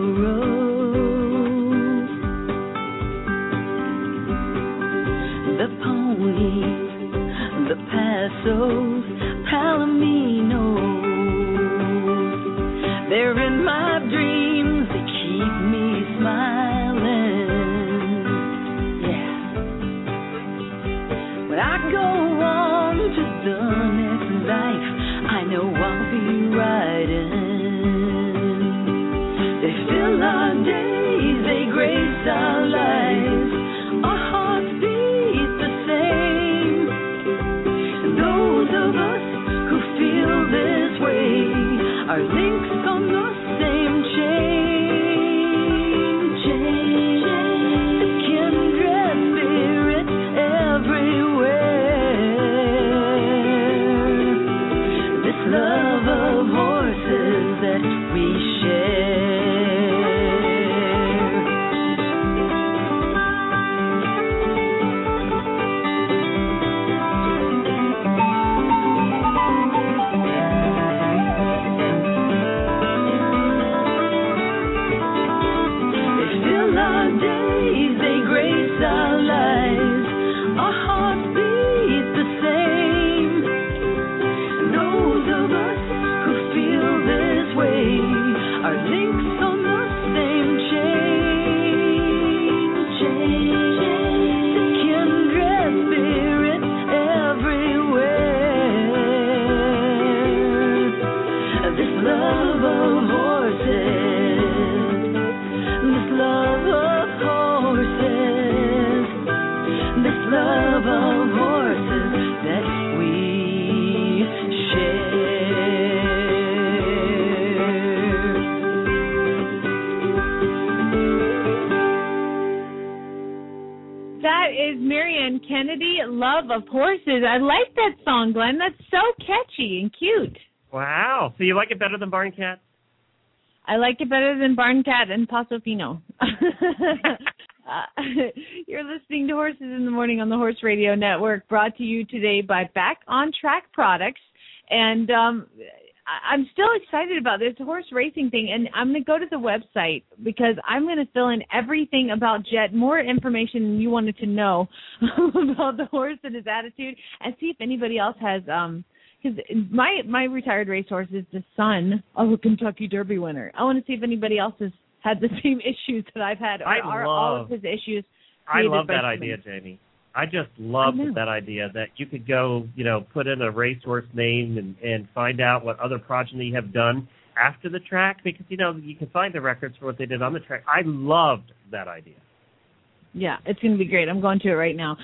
sorrows. The ponies, the passos, palominos. They're in my dreams, they keep me smiling. Yeah. When I go on to the next life, I know I'll be riding. They fill our days, they grace our lives. Our hearts beat the same. And those of us who feel this way are links on the same chain. The kindred spirits everywhere. This love of horses that we share. They fill our days, they grace our lives. Our hearts beat the same. Those of us who feel this way are links on the same chain. The kindred spirits everywhere. This love of horses, this love of horses, this love of horses that we share. That is Marianne Kennedy, Love of Horses. I like that song, Glenn. That's so catchy and cute. Wow. So you like it better than Barn Cat? I like it better than Barn Cat and Paso Fino. You're listening to Horses in the Morning on the Horse Radio Network, brought to you today by Back on Track Products. And I'm still excited about this horse racing thing, and I'm going to go to the website because I'm going to fill in everything about Jet, more information you wanted to know about the horse and his attitude, and see if anybody else has because my retired racehorse is the son of a Kentucky Derby winner. I want to see if anybody else has had the same issues that I've had, or are all of his issues. I love that idea, Jamie. I just love that idea that you could go, put in a racehorse name and find out what other progeny have done after the track, because, you can find the records for what they did on the track. I loved that idea. Yeah, it's going to be great. I'm going to it right now.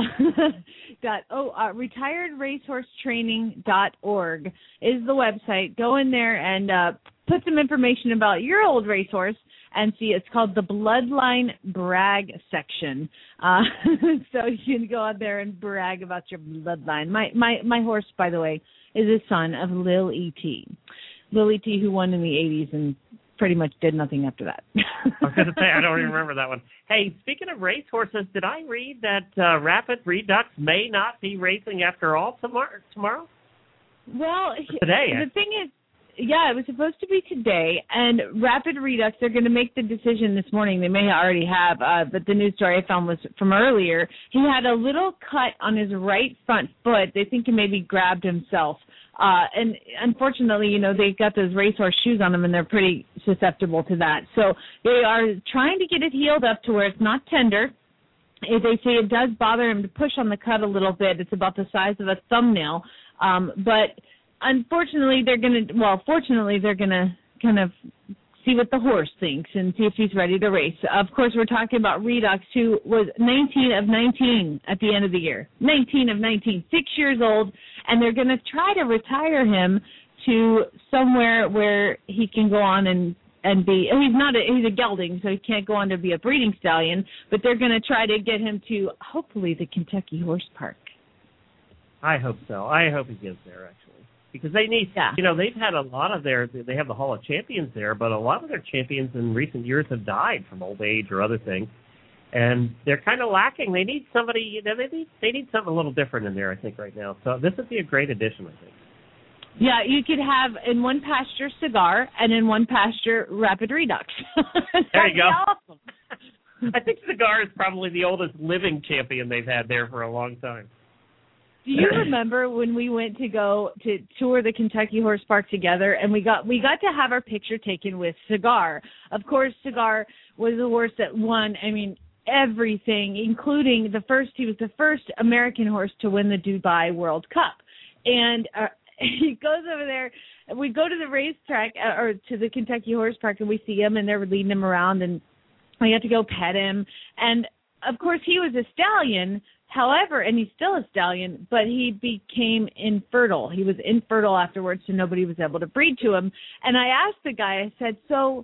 retiredracehorsetraining.org is the website. Go in there and put some information about your old racehorse and see. It's called the Bloodline Brag section. So you can go out there and brag about your bloodline. My horse, by the way, is a son of Lil E.T. Lil E.T., who won in the 80s and pretty much did nothing after that. I was going to say, I don't even remember that one. Hey, speaking of racehorses, did I read that Rapid Redux may not be racing after all tomorrow? Well, today. The thing is, it was supposed to be today, and Rapid Redux, they're going to make the decision this morning. They may already have, but the news story I found was from earlier. He had a little cut on his right front foot. They think he maybe grabbed himself. And unfortunately, they've got those racehorse shoes on them, and they're pretty susceptible to that. So they are trying to get it healed up to where it's not tender. They say it does bother him to push on the cut a little bit. It's about the size of a thumbnail. But unfortunately, fortunately, they're going to kind of see what the horse thinks and see if he's ready to race. Of course, we're talking about Redux, who was 19 of 19 at the end of the year. 19 of 19, 6 years old, and they're going to try to retire him to somewhere where he can go on and be, he's a gelding, so he can't go on to be a breeding stallion, but they're going to try to get him to, hopefully, the Kentucky Horse Park. I hope so. I hope he gets there, actually. Because they need, they've had a lot of they have the Hall of Champions there, but a lot of their champions in recent years have died from old age or other things, and they're kind of lacking. They need somebody, they need something a little different in there, I think, right now. So this would be a great addition, I think. Yeah, you could have in one pasture Cigar and in one pasture Rapid Redux. There you go. Awesome. I think Cigar is probably the oldest living champion they've had there for a long time. Do you remember when we went to go to tour the Kentucky Horse Park together, and we got to have our picture taken with Cigar? Of course, Cigar was the horse that won, everything, including he was the first American horse to win the Dubai World Cup. And he goes over there, and we go to the racetrack, or to the Kentucky Horse Park, and we see him, and they're leading him around, and we have to go pet him. And, of course, he was a stallion. However, and he's still a stallion, but he became infertile. He was infertile afterwards, so nobody was able to breed to him. And I asked the guy, I said, so,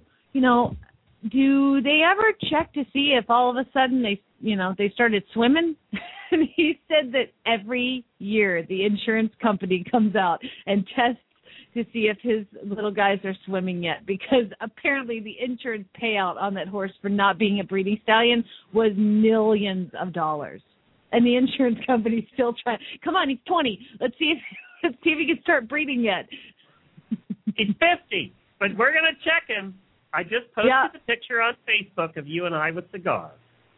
do they ever check to see if all of a sudden they started swimming? And he said that every year the insurance company comes out and tests to see if his little guys are swimming yet, because apparently the insurance payout on that horse for not being a breeding stallion was millions of dollars. And the insurance company's still trying. Come on, he's 20. Let's see if he can start breeding yet. He's 50, but we're going to check him. I just posted a picture on Facebook of you and I with Cigar.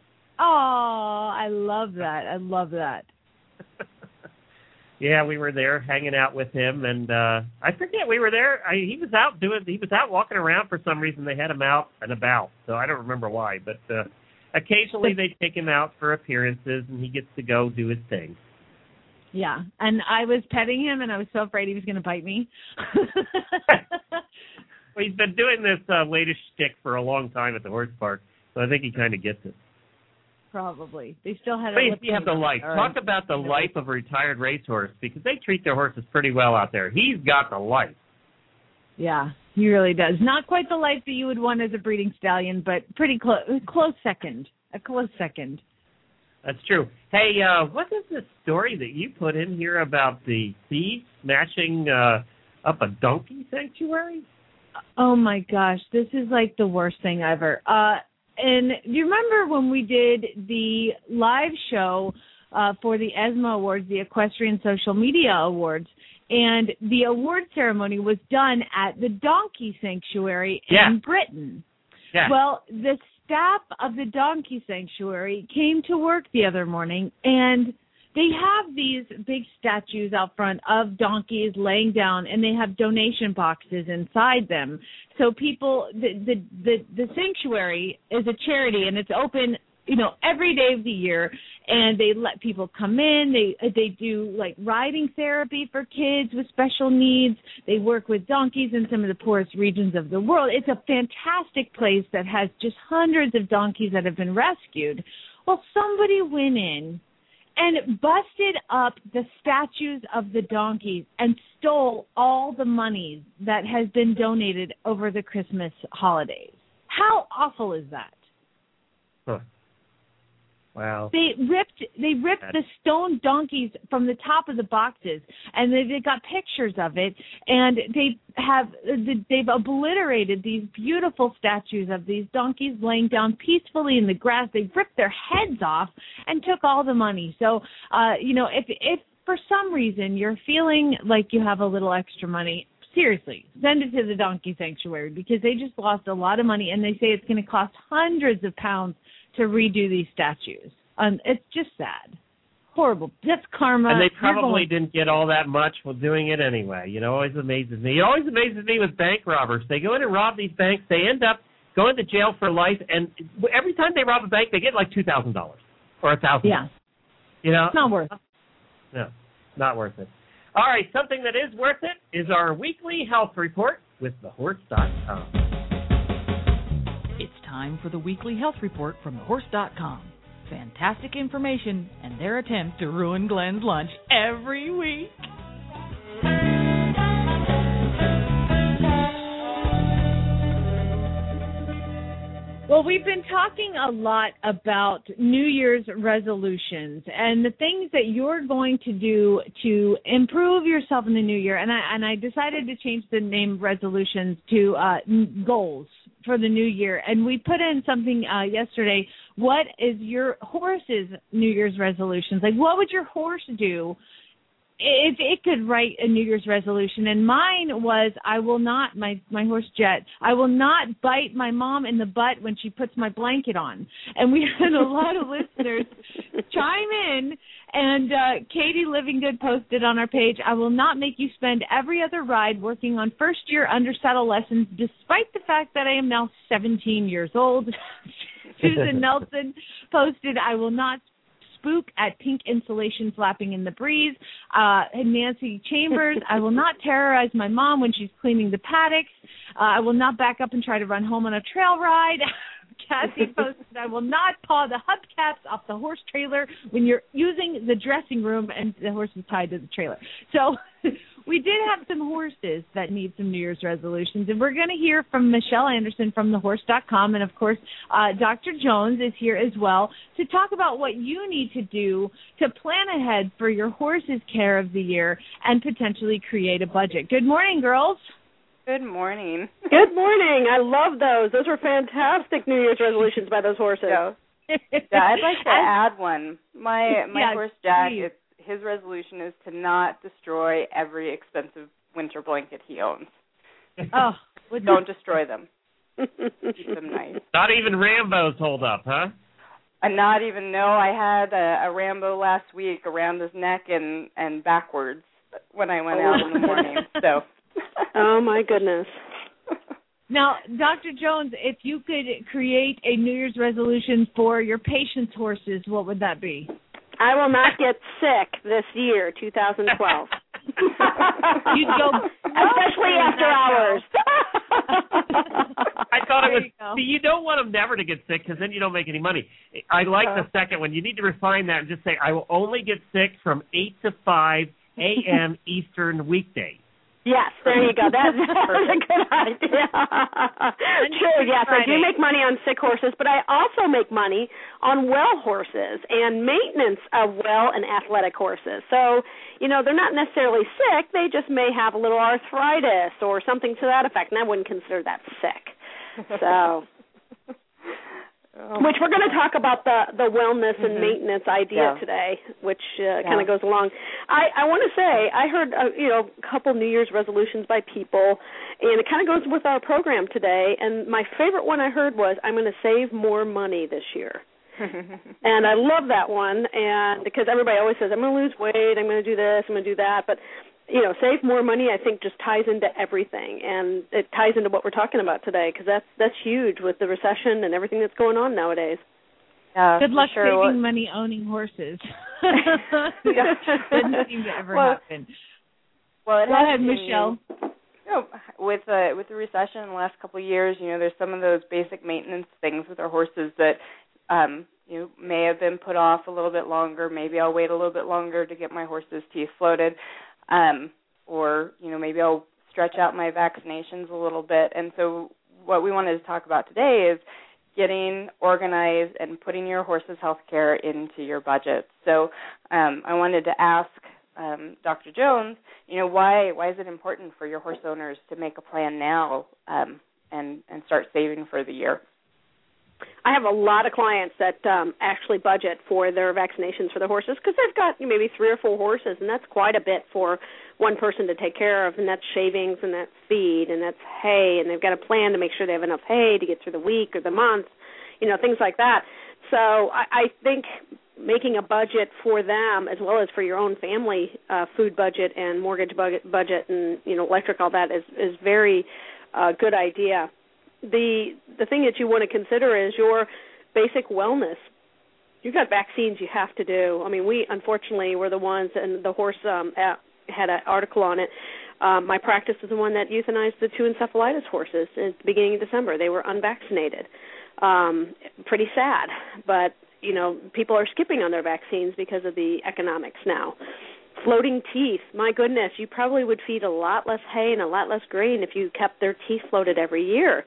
Oh, I love that. I love that. Yeah, we were there hanging out with him, and I forget we were there. He was out walking around for some reason. They had him out and about, so I don't remember why, but occasionally they take him out for appearances, and he gets to go do his thing. Yeah, and I was petting him, and I was so afraid he was going to bite me. Well, he's been doing this latest shtick for a long time at the horse park, so I think he kind of gets it. Probably. They still had you have the life. Talk about the life of a retired racehorse, because they treat their horses pretty well out there. He's got the life. Yeah, he really does. Not quite the life that you would want as a breeding stallion, but pretty close second. A close second. That's true. Hey, what is this story that you put in here about the thieves smashing up a donkey sanctuary? Oh, my gosh. This is like the worst thing ever. And do you remember when we did the live show for the ESMA Awards, the Equestrian Social Media Awards, and the award ceremony was done at the Donkey Sanctuary in Britain? Yeah. Well, the staff of the Donkey Sanctuary came to work the other morning, and they have these big statues out front of donkeys laying down, and they have donation boxes inside them. So people, the sanctuary is a charity, and it's open, every day of the year, and they let people come in. They do like riding therapy for kids with special needs. They work with donkeys in some of the poorest regions of the world. It's a fantastic place that has just hundreds of donkeys that have been rescued. Well, somebody went in and busted up the statues of the donkeys and stole all the money that has been donated over the Christmas holidays. How awful is that? Huh. Wow. They ripped the stone donkeys from the top of the boxes, and they got pictures of it, and they've obliterated these beautiful statues of these donkeys laying down peacefully in the grass. They ripped their heads off and took all the money. So, if for some reason you're feeling like you have a little extra money, seriously, send it to the Donkey Sanctuary because they just lost a lot of money, and they say it's going to cost hundreds of pounds to redo these statues. It's just sad. Horrible. That's karma. And they probably didn't get all that much while doing it anyway. You know, always amazes me. It always amazes me with bank robbers. They go in and rob these banks. They end up going to jail for life, and every time they rob a bank, they get like $2,000 or $1,000. Yeah. You know? It's not worth it. No, not worth it. All right, something that is worth it is our weekly health report with thehorse.com. It's time for the weekly health report from thehorse.com. Fantastic information and their attempt to ruin Glenn's lunch every week. Well, we've been talking a lot about New Year's resolutions and the things that you're going to do to improve yourself in the new year. And I decided to change the name resolutions to goals for the new year. And we put in something yesterday. What is your horse's New Year's resolutions? Like, what would your horse do if it could write a New Year's resolution? And mine was, I will not, my horse Jet, I will not bite my mom in the butt when she puts my blanket on. And we had a lot of listeners chime in, and Katie Livinggood posted on our page, I will not make you spend every other ride working on first-year undersaddle lessons, despite the fact that I am now 17 years old. Susan Nelson posted, I will not spook at pink insulation flapping in the breeze. Nancy Chambers, I will not terrorize my mom when she's cleaning the paddocks. I will not back up and try to run home on a trail ride. Cassie posted, I will not paw the hubcaps off the horse trailer when you're using the dressing room and the horse is tied to the trailer. So we did have some horses that need some New Year's resolutions, and we're going to hear from Michelle Anderson from thehorse.com, and, of course, Dr. Jones is here as well to talk about what you need to do to plan ahead for your horse's care of the year and potentially create a budget. Good morning, girls. Good morning. Good morning. I love those. Those were fantastic New Year's resolutions by those horses. Yeah, I'd like to add one. My horse, Jack, his resolution is to not destroy every expensive winter blanket he owns. Oh, don't destroy them. Keep them nice. Not even Rambo's hold up, huh? Not even. No, I had a Rambo last week around his neck and backwards when I went out in the morning. So. Oh, my goodness. Now, Dr. Jones, if you could create a New Year's resolution for your patient's horses, what would that be? I will not get sick this year, 2012. You'd go, especially after hours. I thought it was, see, you don't want them never to get sick because then you don't make any money. I like the second one. You need to refine that and just say, I will only get sick from 8 to 5 a.m. Eastern weekdays. Yes, there you go. That's a good idea. True, yes. I do make money on sick horses, but I also make money on well horses and maintenance of well and athletic horses. So, you know, they're not necessarily sick. They just may have a little arthritis or something to that effect, and I wouldn't consider that sick. So... Which we're going to talk about the wellness and maintenance idea today, which kind of goes along. I want to say I heard a couple New Year's resolutions by people, and it kind of goes with our program today. And my favorite one I heard was I'm going to save more money this year. And I love that one, and because everybody always says I'm going to lose weight, I'm going to do this, I'm going to do that, but save more money, I think, just ties into everything, and it ties into what we're talking about today, because that's huge with the recession and everything that's going on nowadays. Good luck saving money owning horses. Didn't seem to ever happen. Well, go ahead, Michelle. With the recession in the last couple of years, there's some of those basic maintenance things with our horses that may have been put off a little bit longer. Maybe I'll wait a little bit longer to get my horse's teeth floated. Or maybe I'll stretch out my vaccinations a little bit. And so what we wanted to talk about today is getting organized and putting your horse's health care into your budget. So I wanted to ask Dr. Jones, why is it important for your horse owners to make a plan now and start saving for the year? I have a lot of clients that actually budget for their vaccinations for their horses because they've got maybe 3 or 4 horses, and that's quite a bit for one person to take care of, and that's shavings, and that's feed, and that's hay, and they've got a plan to make sure they have enough hay to get through the week or the month, things like that. So I think making a budget for them as well as for your own family food budget and mortgage budget and, electric, all that is very good idea. The thing that you want to consider is your basic wellness. You've got vaccines you have to do. I mean, we unfortunately were the ones, and the horse had an article on it. My practice is the one that euthanized the 2 encephalitis horses at the beginning of December. They were unvaccinated. Pretty sad, but people are skipping on their vaccines because of the economics now. Floating teeth, my goodness, you probably would feed a lot less hay and a lot less grain if you kept their teeth floated every year.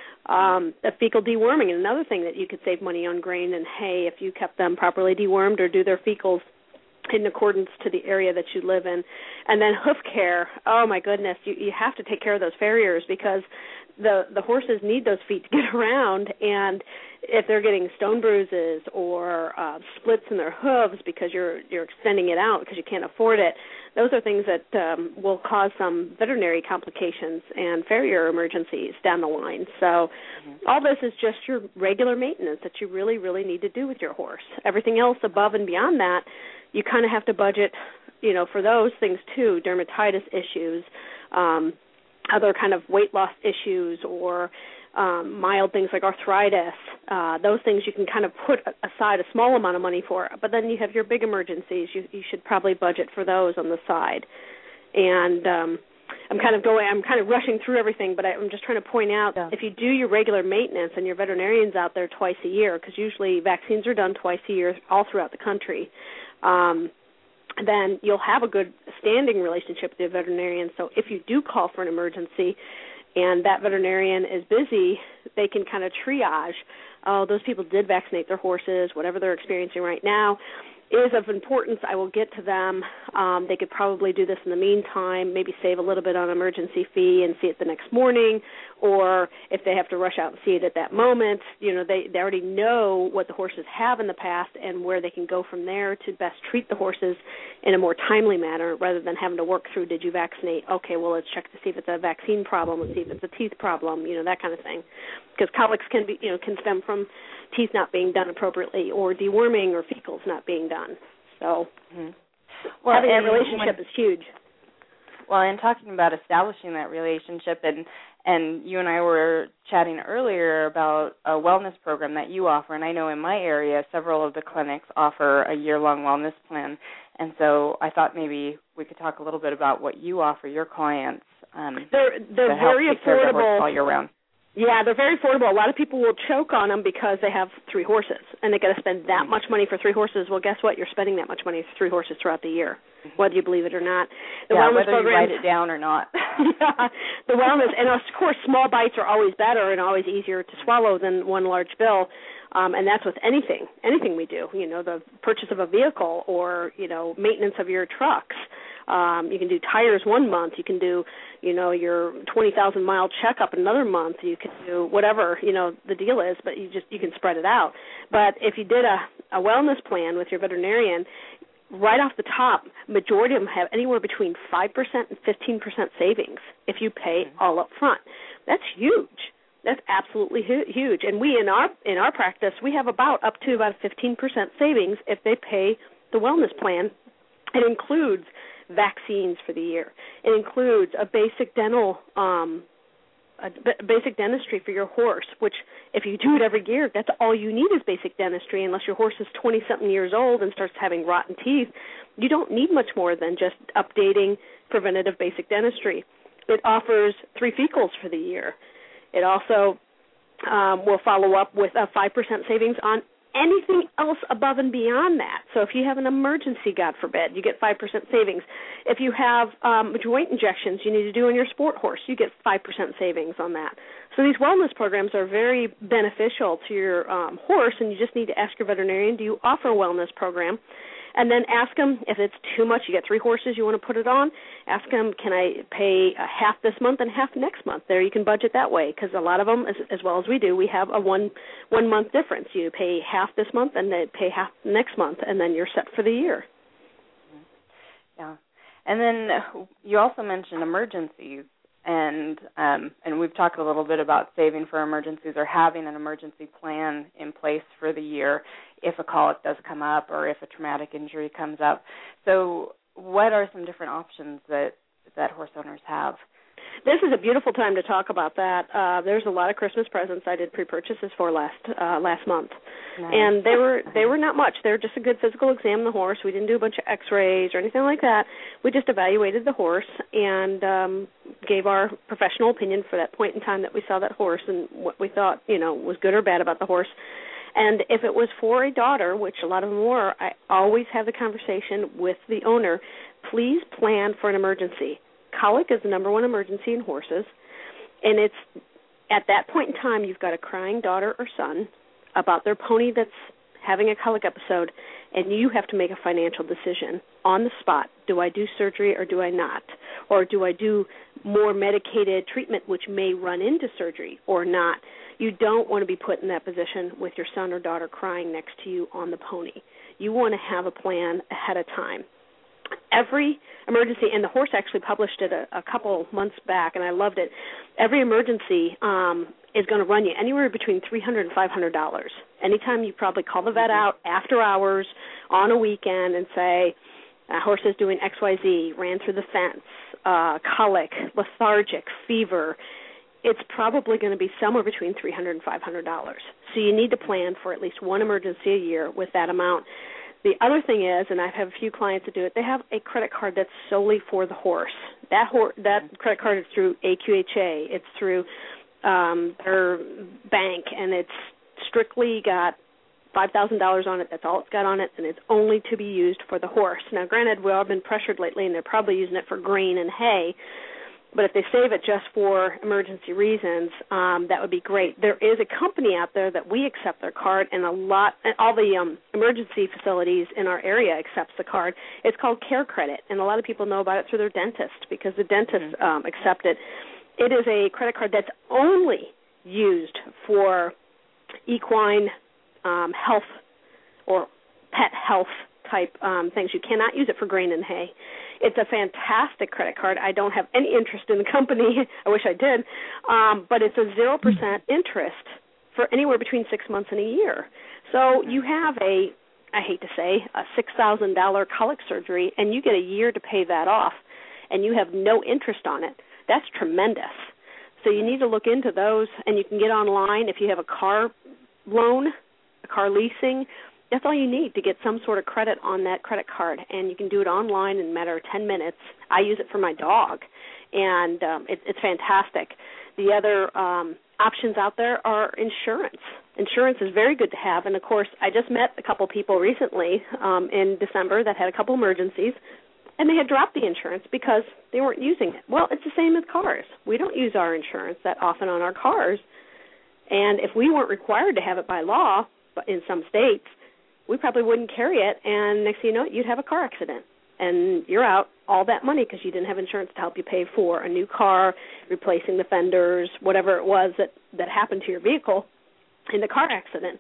The fecal deworming, another thing that you could save money on grain and hay if you kept them properly dewormed or do their fecals in accordance to the area that you live in. And then hoof care, oh my goodness, you have to take care of those farriers because the horses need those feet to get around, and if they're getting stone bruises or splits in their hooves because you're extending it out because you can't afford it, those are things that will cause some veterinary complications and farrier emergencies down the line. So all this is just your regular maintenance that you really, really need to do with your horse. Everything else above and beyond that, you kind of have to budget, for those things too, dermatitis issues, other kind of weight loss issues or mild things like arthritis. Those things you can kind of put aside a small amount of money for. But then you have your big emergencies. You should probably budget for those on the side. And I'm kind of rushing through everything, but I'm just trying to point out if you do your regular maintenance and your veterinarian's out there twice a year, because usually vaccines are done twice a year all throughout the country, then you'll have a good standing relationship with your veterinarian. So if you do call for an emergency and that veterinarian is busy, they can kind of triage, those people did vaccinate their horses, whatever they're experiencing right now is of importance. I will get to them. They could probably do this in the meantime, maybe save a little bit on emergency fee and see it the next morning, or if they have to rush out and see it at that moment, they already know what the horses have in the past and where they can go from there to best treat the horses in a more timely manner rather than having to work through, did you vaccinate? Okay, well, let's check to see if it's a vaccine problem and see if it's a teeth problem, that kind of thing. Because colics can stem from teeth not being done appropriately or deworming or fecals not being done. So having a relationship is huge. Well, and talking about establishing that relationship, and you and I were chatting earlier about a wellness program that you offer, and I know in my area several of the clinics offer a year-long wellness plan, and so I thought maybe we could talk a little bit about what you offer your clients. They're very affordable all year round. Yeah, they're very affordable. A lot of people will choke on them because they have 3 horses, and they got to spend that much money for 3 horses. Well, guess what? You're spending that much money for 3 horses throughout the year, whether you believe it or not. The wellness whether program, you write it down or not. The wellness, and of course, small bites are always better and always easier to swallow than one large bill. And that's with anything we do. The purchase of a vehicle or maintenance of your trucks. You can do tires one month. You can do, your 20,000-mile checkup another month. You can do whatever, the deal is, but you can spread it out. But if you did a wellness plan with your veterinarian, right off the top, majority of them have anywhere between 5% and 15% savings if you pay all up front. That's huge. That's absolutely huge. And we, in our practice, we have about 15% savings if they pay the wellness plan. It includes vaccines for the year. It includes a basic dental, basic dentistry for your horse, which if you do it every year, that's all you need is basic dentistry. Unless your horse is 20-something years old and starts having rotten teeth, you don't need much more than just updating preventative basic dentistry. It offers 3 fecals for the year. It also will follow up with a 5% savings on anything else above and beyond that. So if you have an emergency, God forbid, you get 5% savings. If you have joint injections you need to do on your sport horse, you get 5% savings on that. So these wellness programs are very beneficial to your horse, and you just need to ask your veterinarian, do you offer a wellness program? And then ask them if it's too much. You get 3 horses you want to put it on. Ask them, can I pay half this month and half next month? There, you can budget that way, because a lot of them, as well as we do, we have a one month difference. You pay half this month and then pay half next month, and then you're set for the year. Yeah. And then you also mentioned emergencies, and we've talked a little bit about saving for emergencies or having an emergency plan in place for the year if a colic does come up or if a traumatic injury comes up. So what are some different options that horse owners have? This is a beautiful time to talk about that. There's a lot of Christmas presents I did pre-purchases for last month, nice. And they were not much. They were just a good physical exam of the horse. We didn't do a bunch of X-rays or anything like that. We just evaluated the horse and gave our professional opinion for that point in time that we saw that horse and what we thought, was good or bad about the horse. And if it was for a daughter, which a lot of them were, I always have the conversation with the owner. Please plan for an emergency. Colic is the number one emergency in horses, and it's at that point in time you've got a crying daughter or son about their pony that's having a colic episode, and you have to make a financial decision on the spot. Do I do surgery or do I not? Or do I do more medicated treatment which may run into surgery or not? You don't want to be put in that position with your son or daughter crying next to you on the pony. You want to have a plan ahead of time. Every emergency, and the horse actually published it a couple months back, and I loved it. Every emergency is going to run you anywhere between $300 and $500. Anytime you probably call the vet out after hours on a weekend and say, horse is doing XYZ, ran through the fence, colic, lethargic, fever, it's probably going to be somewhere between $300 and $500. So you need to plan for at least one emergency a year with that amount. The other thing is, and I have a few clients that do it, they have a credit card that's solely for the horse. That credit card is through AQHA. It's through their bank, and it's strictly got $5,000 on it. That's all it's got on it, and it's only to be used for the horse. Now, granted, we've all been pressured lately, and they're probably using it for grain and hay, but if they save it just for emergency reasons, that would be great. There is a company out there that we accept their card, and all the emergency facilities in our area accepts the card. It's called Care Credit, and a lot of people know about it through their dentist because the dentists accept it. It is a credit card that's only used for equine health or pet health type things. You cannot use it for grain and hay. It's a fantastic credit card. I don't have any interest in the company. I wish I did. But it's a 0% interest for anywhere between 6 months and a year. So you have I hate to say, a $6,000 colic surgery, and you get a year to pay that off, and you have no interest on it. That's tremendous. So you need to look into those, and you can get online if you have a car loan, a car leasing. That's all you need to get some sort of credit on that credit card, and you can do it online in a matter of 10 minutes. I use it for my dog, and it's fantastic. The other options out there are insurance. Insurance is very good to have, and, of course, I just met a couple people recently in December that had a couple emergencies, and they had dropped the insurance because they weren't using it. Well, it's the same with cars. We don't use our insurance that often on our cars, and if we weren't required to have it by law in some states, we probably wouldn't carry it, and next thing you know, you'd have a car accident, and you're out all that money because you didn't have insurance to help you pay for a new car, replacing the fenders, whatever it was that happened to your vehicle in the car accident.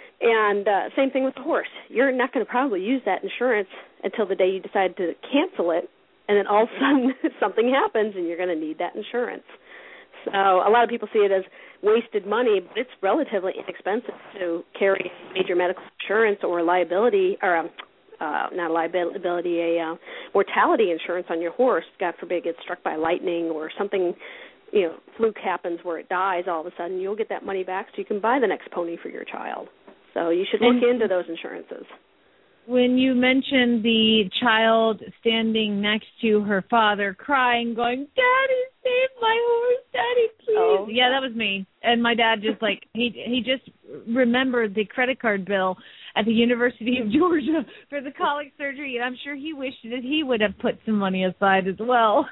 And same thing with the horse. You're not going to probably use that insurance until the day you decide to cancel it, and then all of a sudden something happens, and you're going to need that insurance. So a lot of people see it as wasted money, but it's relatively inexpensive to carry major medical insurance or liability, or not liability, a mortality insurance on your horse. God forbid, gets struck by lightning or something, fluke happens where it dies. All of a sudden, you'll get that money back so you can buy the next pony for your child. So you should look into those insurances. When you mentioned the child standing next to her father crying, going, "Daddy, save my horse, Daddy, please." Oh. Yeah, that was me. And my dad just he just remembered the credit card bill at the University of Georgia for the colic surgery, and I'm sure he wished that he would have put some money aside as well.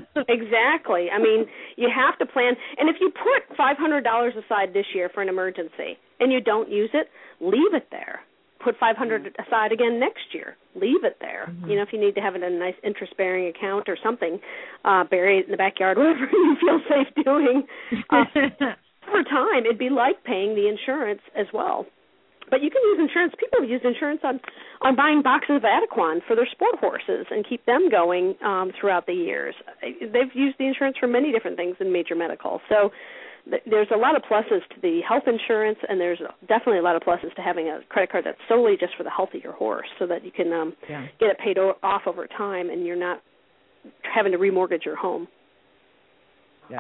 Exactly. I mean, you have to plan. And if you put $500 aside this year for an emergency and you don't use it, leave it there. put $500 aside again next year. Leave it there. You know, if you need to have it in a nice interest-bearing account or something, bury it in the backyard, whatever you feel safe doing. Over time, it'd be like paying the insurance as well. But you can use insurance. People have used insurance on buying boxes of Adequan for their sport horses and keep them going throughout the years. They've used the insurance for many different things in major medical. So there's a lot of pluses to the health insurance, and there's definitely a lot of pluses to having a credit card that's solely just for the health of your horse, so that you can get it paid off over time, and you're not having to remortgage your home. Yeah.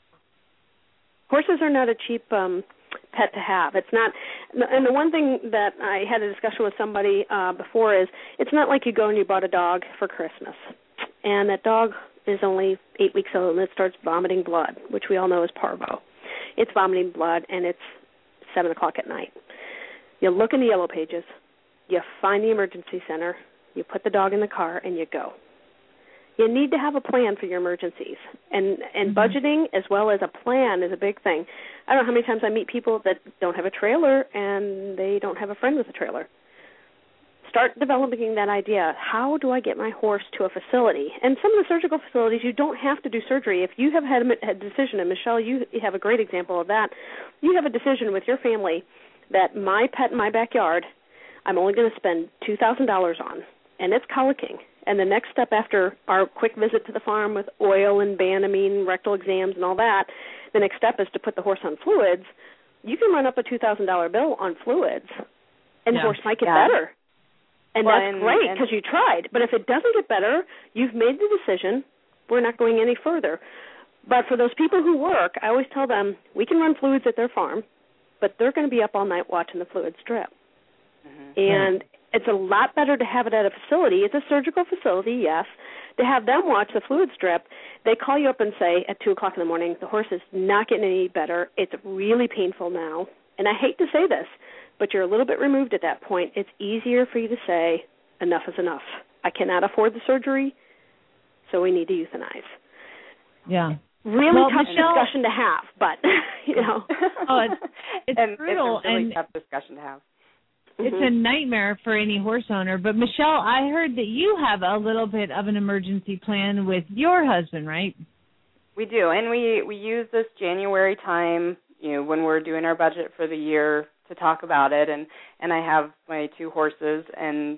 Horses are not a cheap pet to have. It's not, and the one thing that I had a discussion with somebody before is, it's not like you go and you bought a dog for Christmas, and that dog is only 8 weeks old and it starts vomiting blood, which we all know is parvo. It's vomiting blood, and it's 7 o'clock at night. You look in the yellow pages, you find the emergency center, you put the dog in the car, and you go. You need to have a plan for your emergencies, and budgeting as well as a plan is a big thing. I don't know how many times I meet people that don't have a trailer and they don't have a friend with a trailer. Start developing that idea. How do I get my horse to a facility? And some of the surgical facilities, you don't have to do surgery. If you have had a decision, and Michelle, you have a great example of that, you have a decision with your family that my pet in my backyard, I'm only going to spend $2,000 on, and it's colicking. And the next step after our quick visit to the farm with oil and Banamine, rectal exams and all that, the next step is to put the horse on fluids. You can run up a $2,000 bill on fluids, and the horse might get better. And that's great because you tried. But if it doesn't get better, you've made the decision, we're not going any further. But for those people who work, I always tell them, we can run fluids at their farm, but they're going to be up all night watching the fluids drip. And it's a lot better to have it at a facility. It's a surgical facility, yes. To have them watch the fluid strip, they call you up and say at 2 o'clock in the morning, the horse is not getting any better. It's really painful now. And I hate to say this, but you're a little bit removed at that point. It's easier for you to say, enough is enough. I cannot afford the surgery, so we need to euthanize. Yeah. Really tough discussion to have, but, you know. It's brutal. It's a really tough discussion to have. It's a nightmare for any horse owner. But, Michelle, I heard that you have a little bit of an emergency plan with your husband, right? We do, and we use this January time, you know, when we're doing our budget for the year to talk about it. And I have my 2 horses, and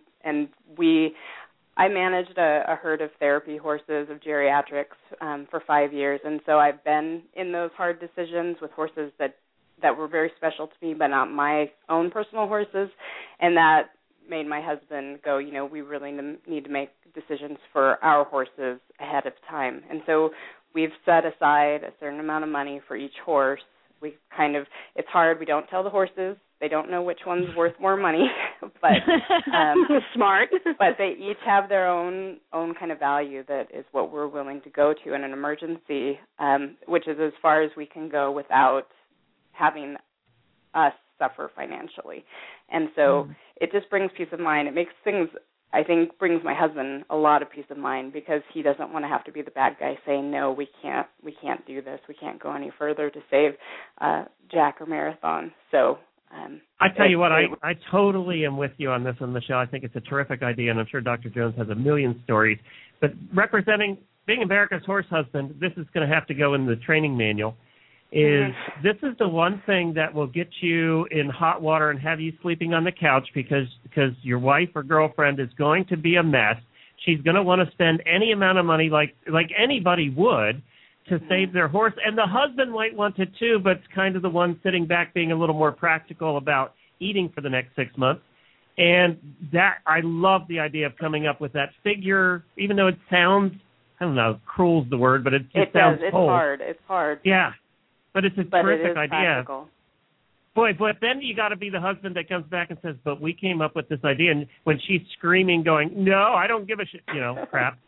I managed a herd of therapy horses of geriatrics for 5 years, and so I've been in those hard decisions with horses that were very special to me, but not my own personal horses, and that made my husband go, you know, we really need to make decisions for our horses ahead of time. And so we've set aside a certain amount of money for each horse. It's hard. We don't tell the horses. They don't know which one's worth more money, but smart. But they each have their own kind of value that is what we're willing to go to in an emergency, which is as far as we can go without having us suffer financially. And so it just brings peace of mind. It makes things, I think, brings my husband a lot of peace of mind, because he doesn't want to have to be the bad guy saying, no, we can't do this. We can't go any further to save Jack or Marathon. So I tell you what, I totally am with you on this one, Michelle. I think it's a terrific idea, and I'm sure Dr. Jones has a million stories. But being America's horse husband, this is going to have to go in the training manual. This is the one thing that will get you in hot water and have you sleeping on the couch because your wife or girlfriend is going to be a mess. She's going to want to spend any amount of money like anybody would to save their horse. And the husband might want to too, but it's kind of the one sitting back being a little more practical about eating for the next 6 months. And that, I love the idea of coming up with that figure, even though it sounds, I don't know, cruel's the word, but it sounds cold. It's hard. Yeah. But it's a terrific idea. Practical. Boy, but then you got to be the husband that comes back and says, but we came up with this idea. And when she's screaming, going, no, I don't give a shit, crap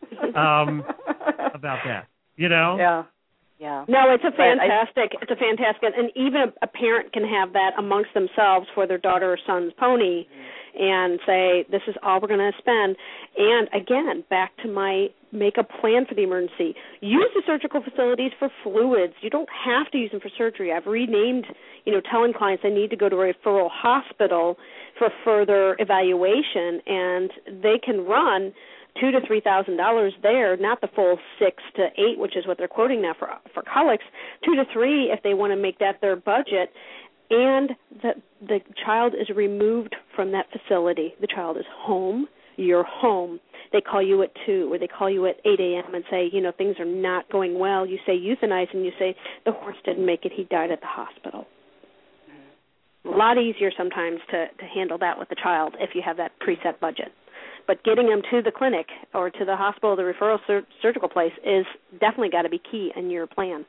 about that, Yeah. No, it's a fantastic, and even a parent can have that amongst themselves for their daughter or son's pony and say, this is all we're going to spend. And again, back to make a plan for the emergency. Use the surgical facilities for fluids. You don't have to use them for surgery. I've renamed, telling clients they need to go to a referral hospital for further evaluation, and they can run $2,000 to $3,000 there, not the full 6 to 8, which is what they're quoting now for colics. 2 to 3 if they want to make that their budget, and the child is removed from that facility. The child is home. You're home. They call you at 2 or they call you at 8 a.m. and say, things are not going well. You say euthanize, and you say the horse didn't make it. He died at the hospital. A lot easier sometimes to handle that with the child if you have that preset budget. But getting them to the clinic or to the hospital, the referral surgical place, is definitely got to be key in your plan.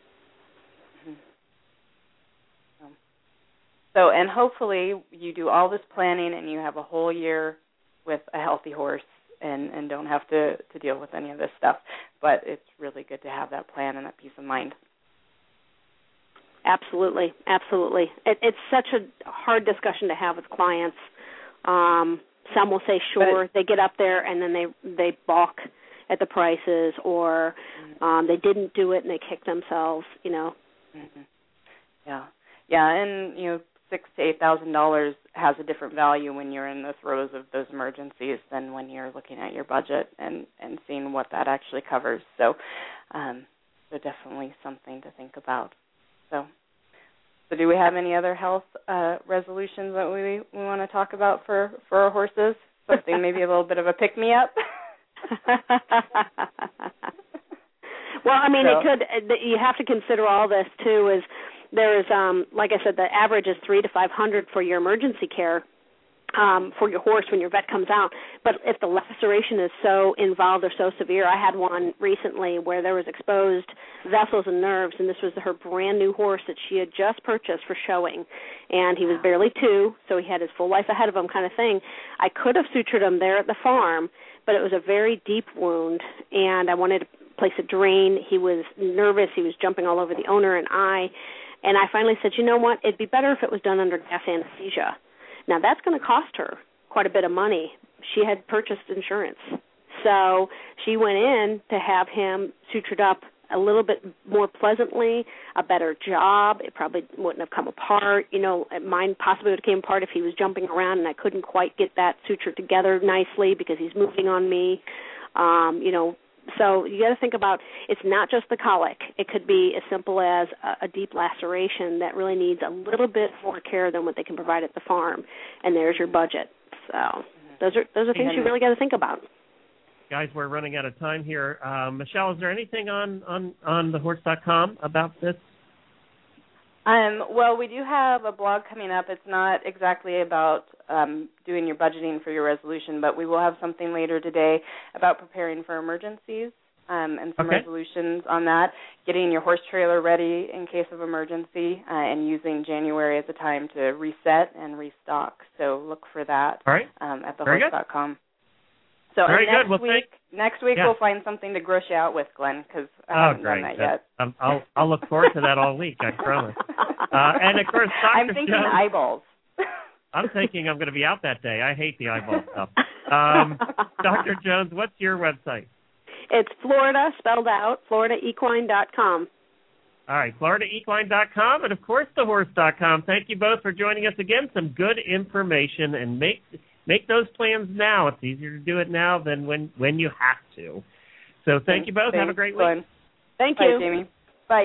So, and hopefully you do all this planning and you have a whole year with a healthy horse and don't have to deal with any of this stuff. But it's really good to have that plan and that peace of mind. Absolutely, absolutely. It's such a hard discussion to have with clients. Some will say sure, they get up there and then they balk at the prices, or they didn't do it and they kick themselves, Mm-hmm. Yeah, and $6,000 to $8,000 has a different value when you're in the throes of those emergencies than when you're looking at your budget and seeing what that actually covers. So, definitely something to think about. So do we have any other health resolutions that we want to talk about for our horses? Something maybe a little bit of a pick-me-up? Well, it could. You have to consider all this too. Is there's like I said, the average is $300 to $500 for your emergency care for your horse when your vet comes out. But if the laceration is so involved or so severe, I had one recently where there was exposed vessels and nerves, and this was her brand new horse that she had just purchased for showing, and he was barely 2, so he had his full life ahead of him kind of thing. I could have sutured him there at the farm, but it was a very deep wound, and I wanted to place a drain. He was nervous. He was jumping all over the owner and I finally said, you know what, it'd be better if it was done under gas anesthesia. Now, that's going to cost her quite a bit of money. She had purchased insurance. So she went in to have him sutured up a little bit more pleasantly, a better job. It probably wouldn't have come apart. Mine possibly would have came apart if he was jumping around and I couldn't quite get that suture together nicely because he's moving on me. So you got to think about, it's not just the colic. It could be as simple as a deep laceration that really needs a little bit more care than what they can provide at the farm, and there's your budget. So those are things you really got to think about. Guys, we're running out of time here. Michelle, is there anything on thehorse.com about this? Well, we do have a blog coming up. It's not exactly about doing your budgeting for your resolution, but we will have something later today about preparing for emergencies and some resolutions on that, getting your horse trailer ready in case of emergency, and using January as a time to reset and restock. So look for that at thehorse.com. So next week we'll find something to gross you out with, Glenn, because I haven't done that yet. I'll look forward to that all week, I promise. And of course, Dr. I'm thinking Jones, eyeballs. I'm thinking I'm going to be out that day. I hate the eyeball stuff. Dr. Jones, what's your website? It's Florida, spelled out, FloridaEquine.com. All right, FloridaEquine.com, and of course thehorse.com. Thank you both for joining us again. Some good information, and make those plans now. It's easier to do it now than when you have to. So thank you both. Have a great week. Thank you. Bye, Jamie. Bye.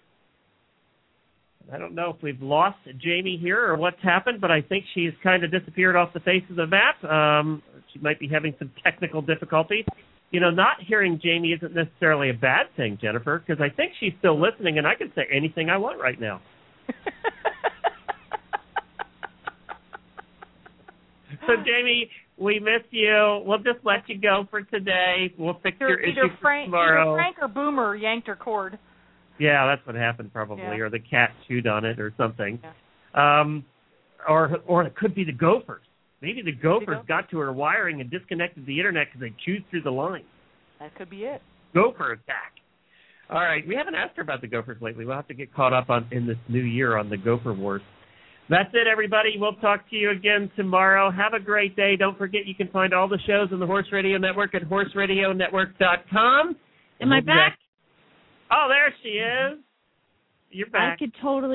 I don't know if we've lost Jamie here or what's happened, but I think she's kind of disappeared off the face of the map. She might be having some technical difficulties. Not hearing Jamie isn't necessarily a bad thing, Jennifer, because I think she's still listening, and I can say anything I want right now. So, Jamie, we miss you. We'll just let you go for today. We'll fix your issue for tomorrow. Either Frank or Boomer yanked her cord. Yeah, that's what happened probably, or the cat chewed on it or something. Yeah. Or it could be the gophers. Maybe the gophers got to her wiring and disconnected the Internet because they chewed through the line. That could be it. Gopher attack. All right, we haven't asked her about the gophers lately. We'll have to get caught up in this new year on the gopher wars. That's it, everybody. We'll talk to you again tomorrow. Have a great day. Don't forget you can find all the shows on the Horse Radio Network at horseradionetwork.com. Am I back? Oh, there she is. You're back. I could totally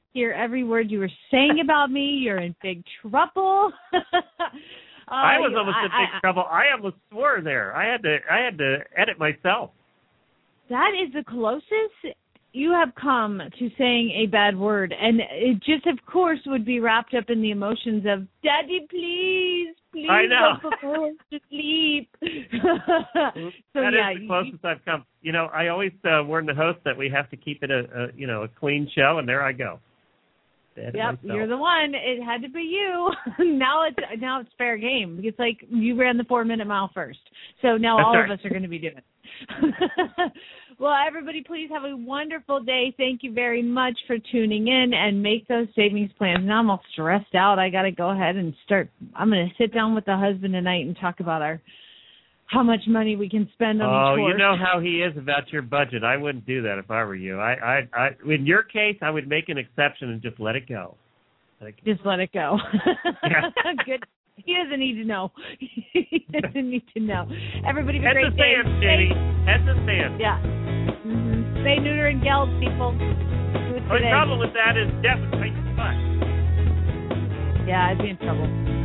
hear every word you were saying about me. You're in big trouble. I was almost in big trouble. I almost swore there. I had to edit myself. That is the closest you have come to saying a bad word, and it just, of course, would be wrapped up in the emotions of "Daddy, please, I know. Don't go to sleep." So that is the closest I've come. You know, I always warn the host that we have to keep it a clean show, and there I go. Yep, you're the one. It had to be you. Now it's fair game. It's like you ran the 4-minute mile first. So now That's all right. of us are going to be doing it. Well, everybody, please have a wonderful day. Thank you very much for tuning in, and make those savings plans. Now I'm all stressed out. I got to go ahead and start. I'm going to sit down with the husband tonight and talk about how much money we can spend on each horse. You know how he is about your budget. I wouldn't do that if I were you. I in your case, I would make an exception and just let it go. Just let it go. Yeah. Good. He doesn't need to know. He doesn't need to know. Everybody have a great day. Head to sand, Jamie. Head to sand. Yeah. Mm-hmm. Spay, neuter, and geld, people. Do it today. The trouble with that is definitely too much. Yeah, I'd be in trouble.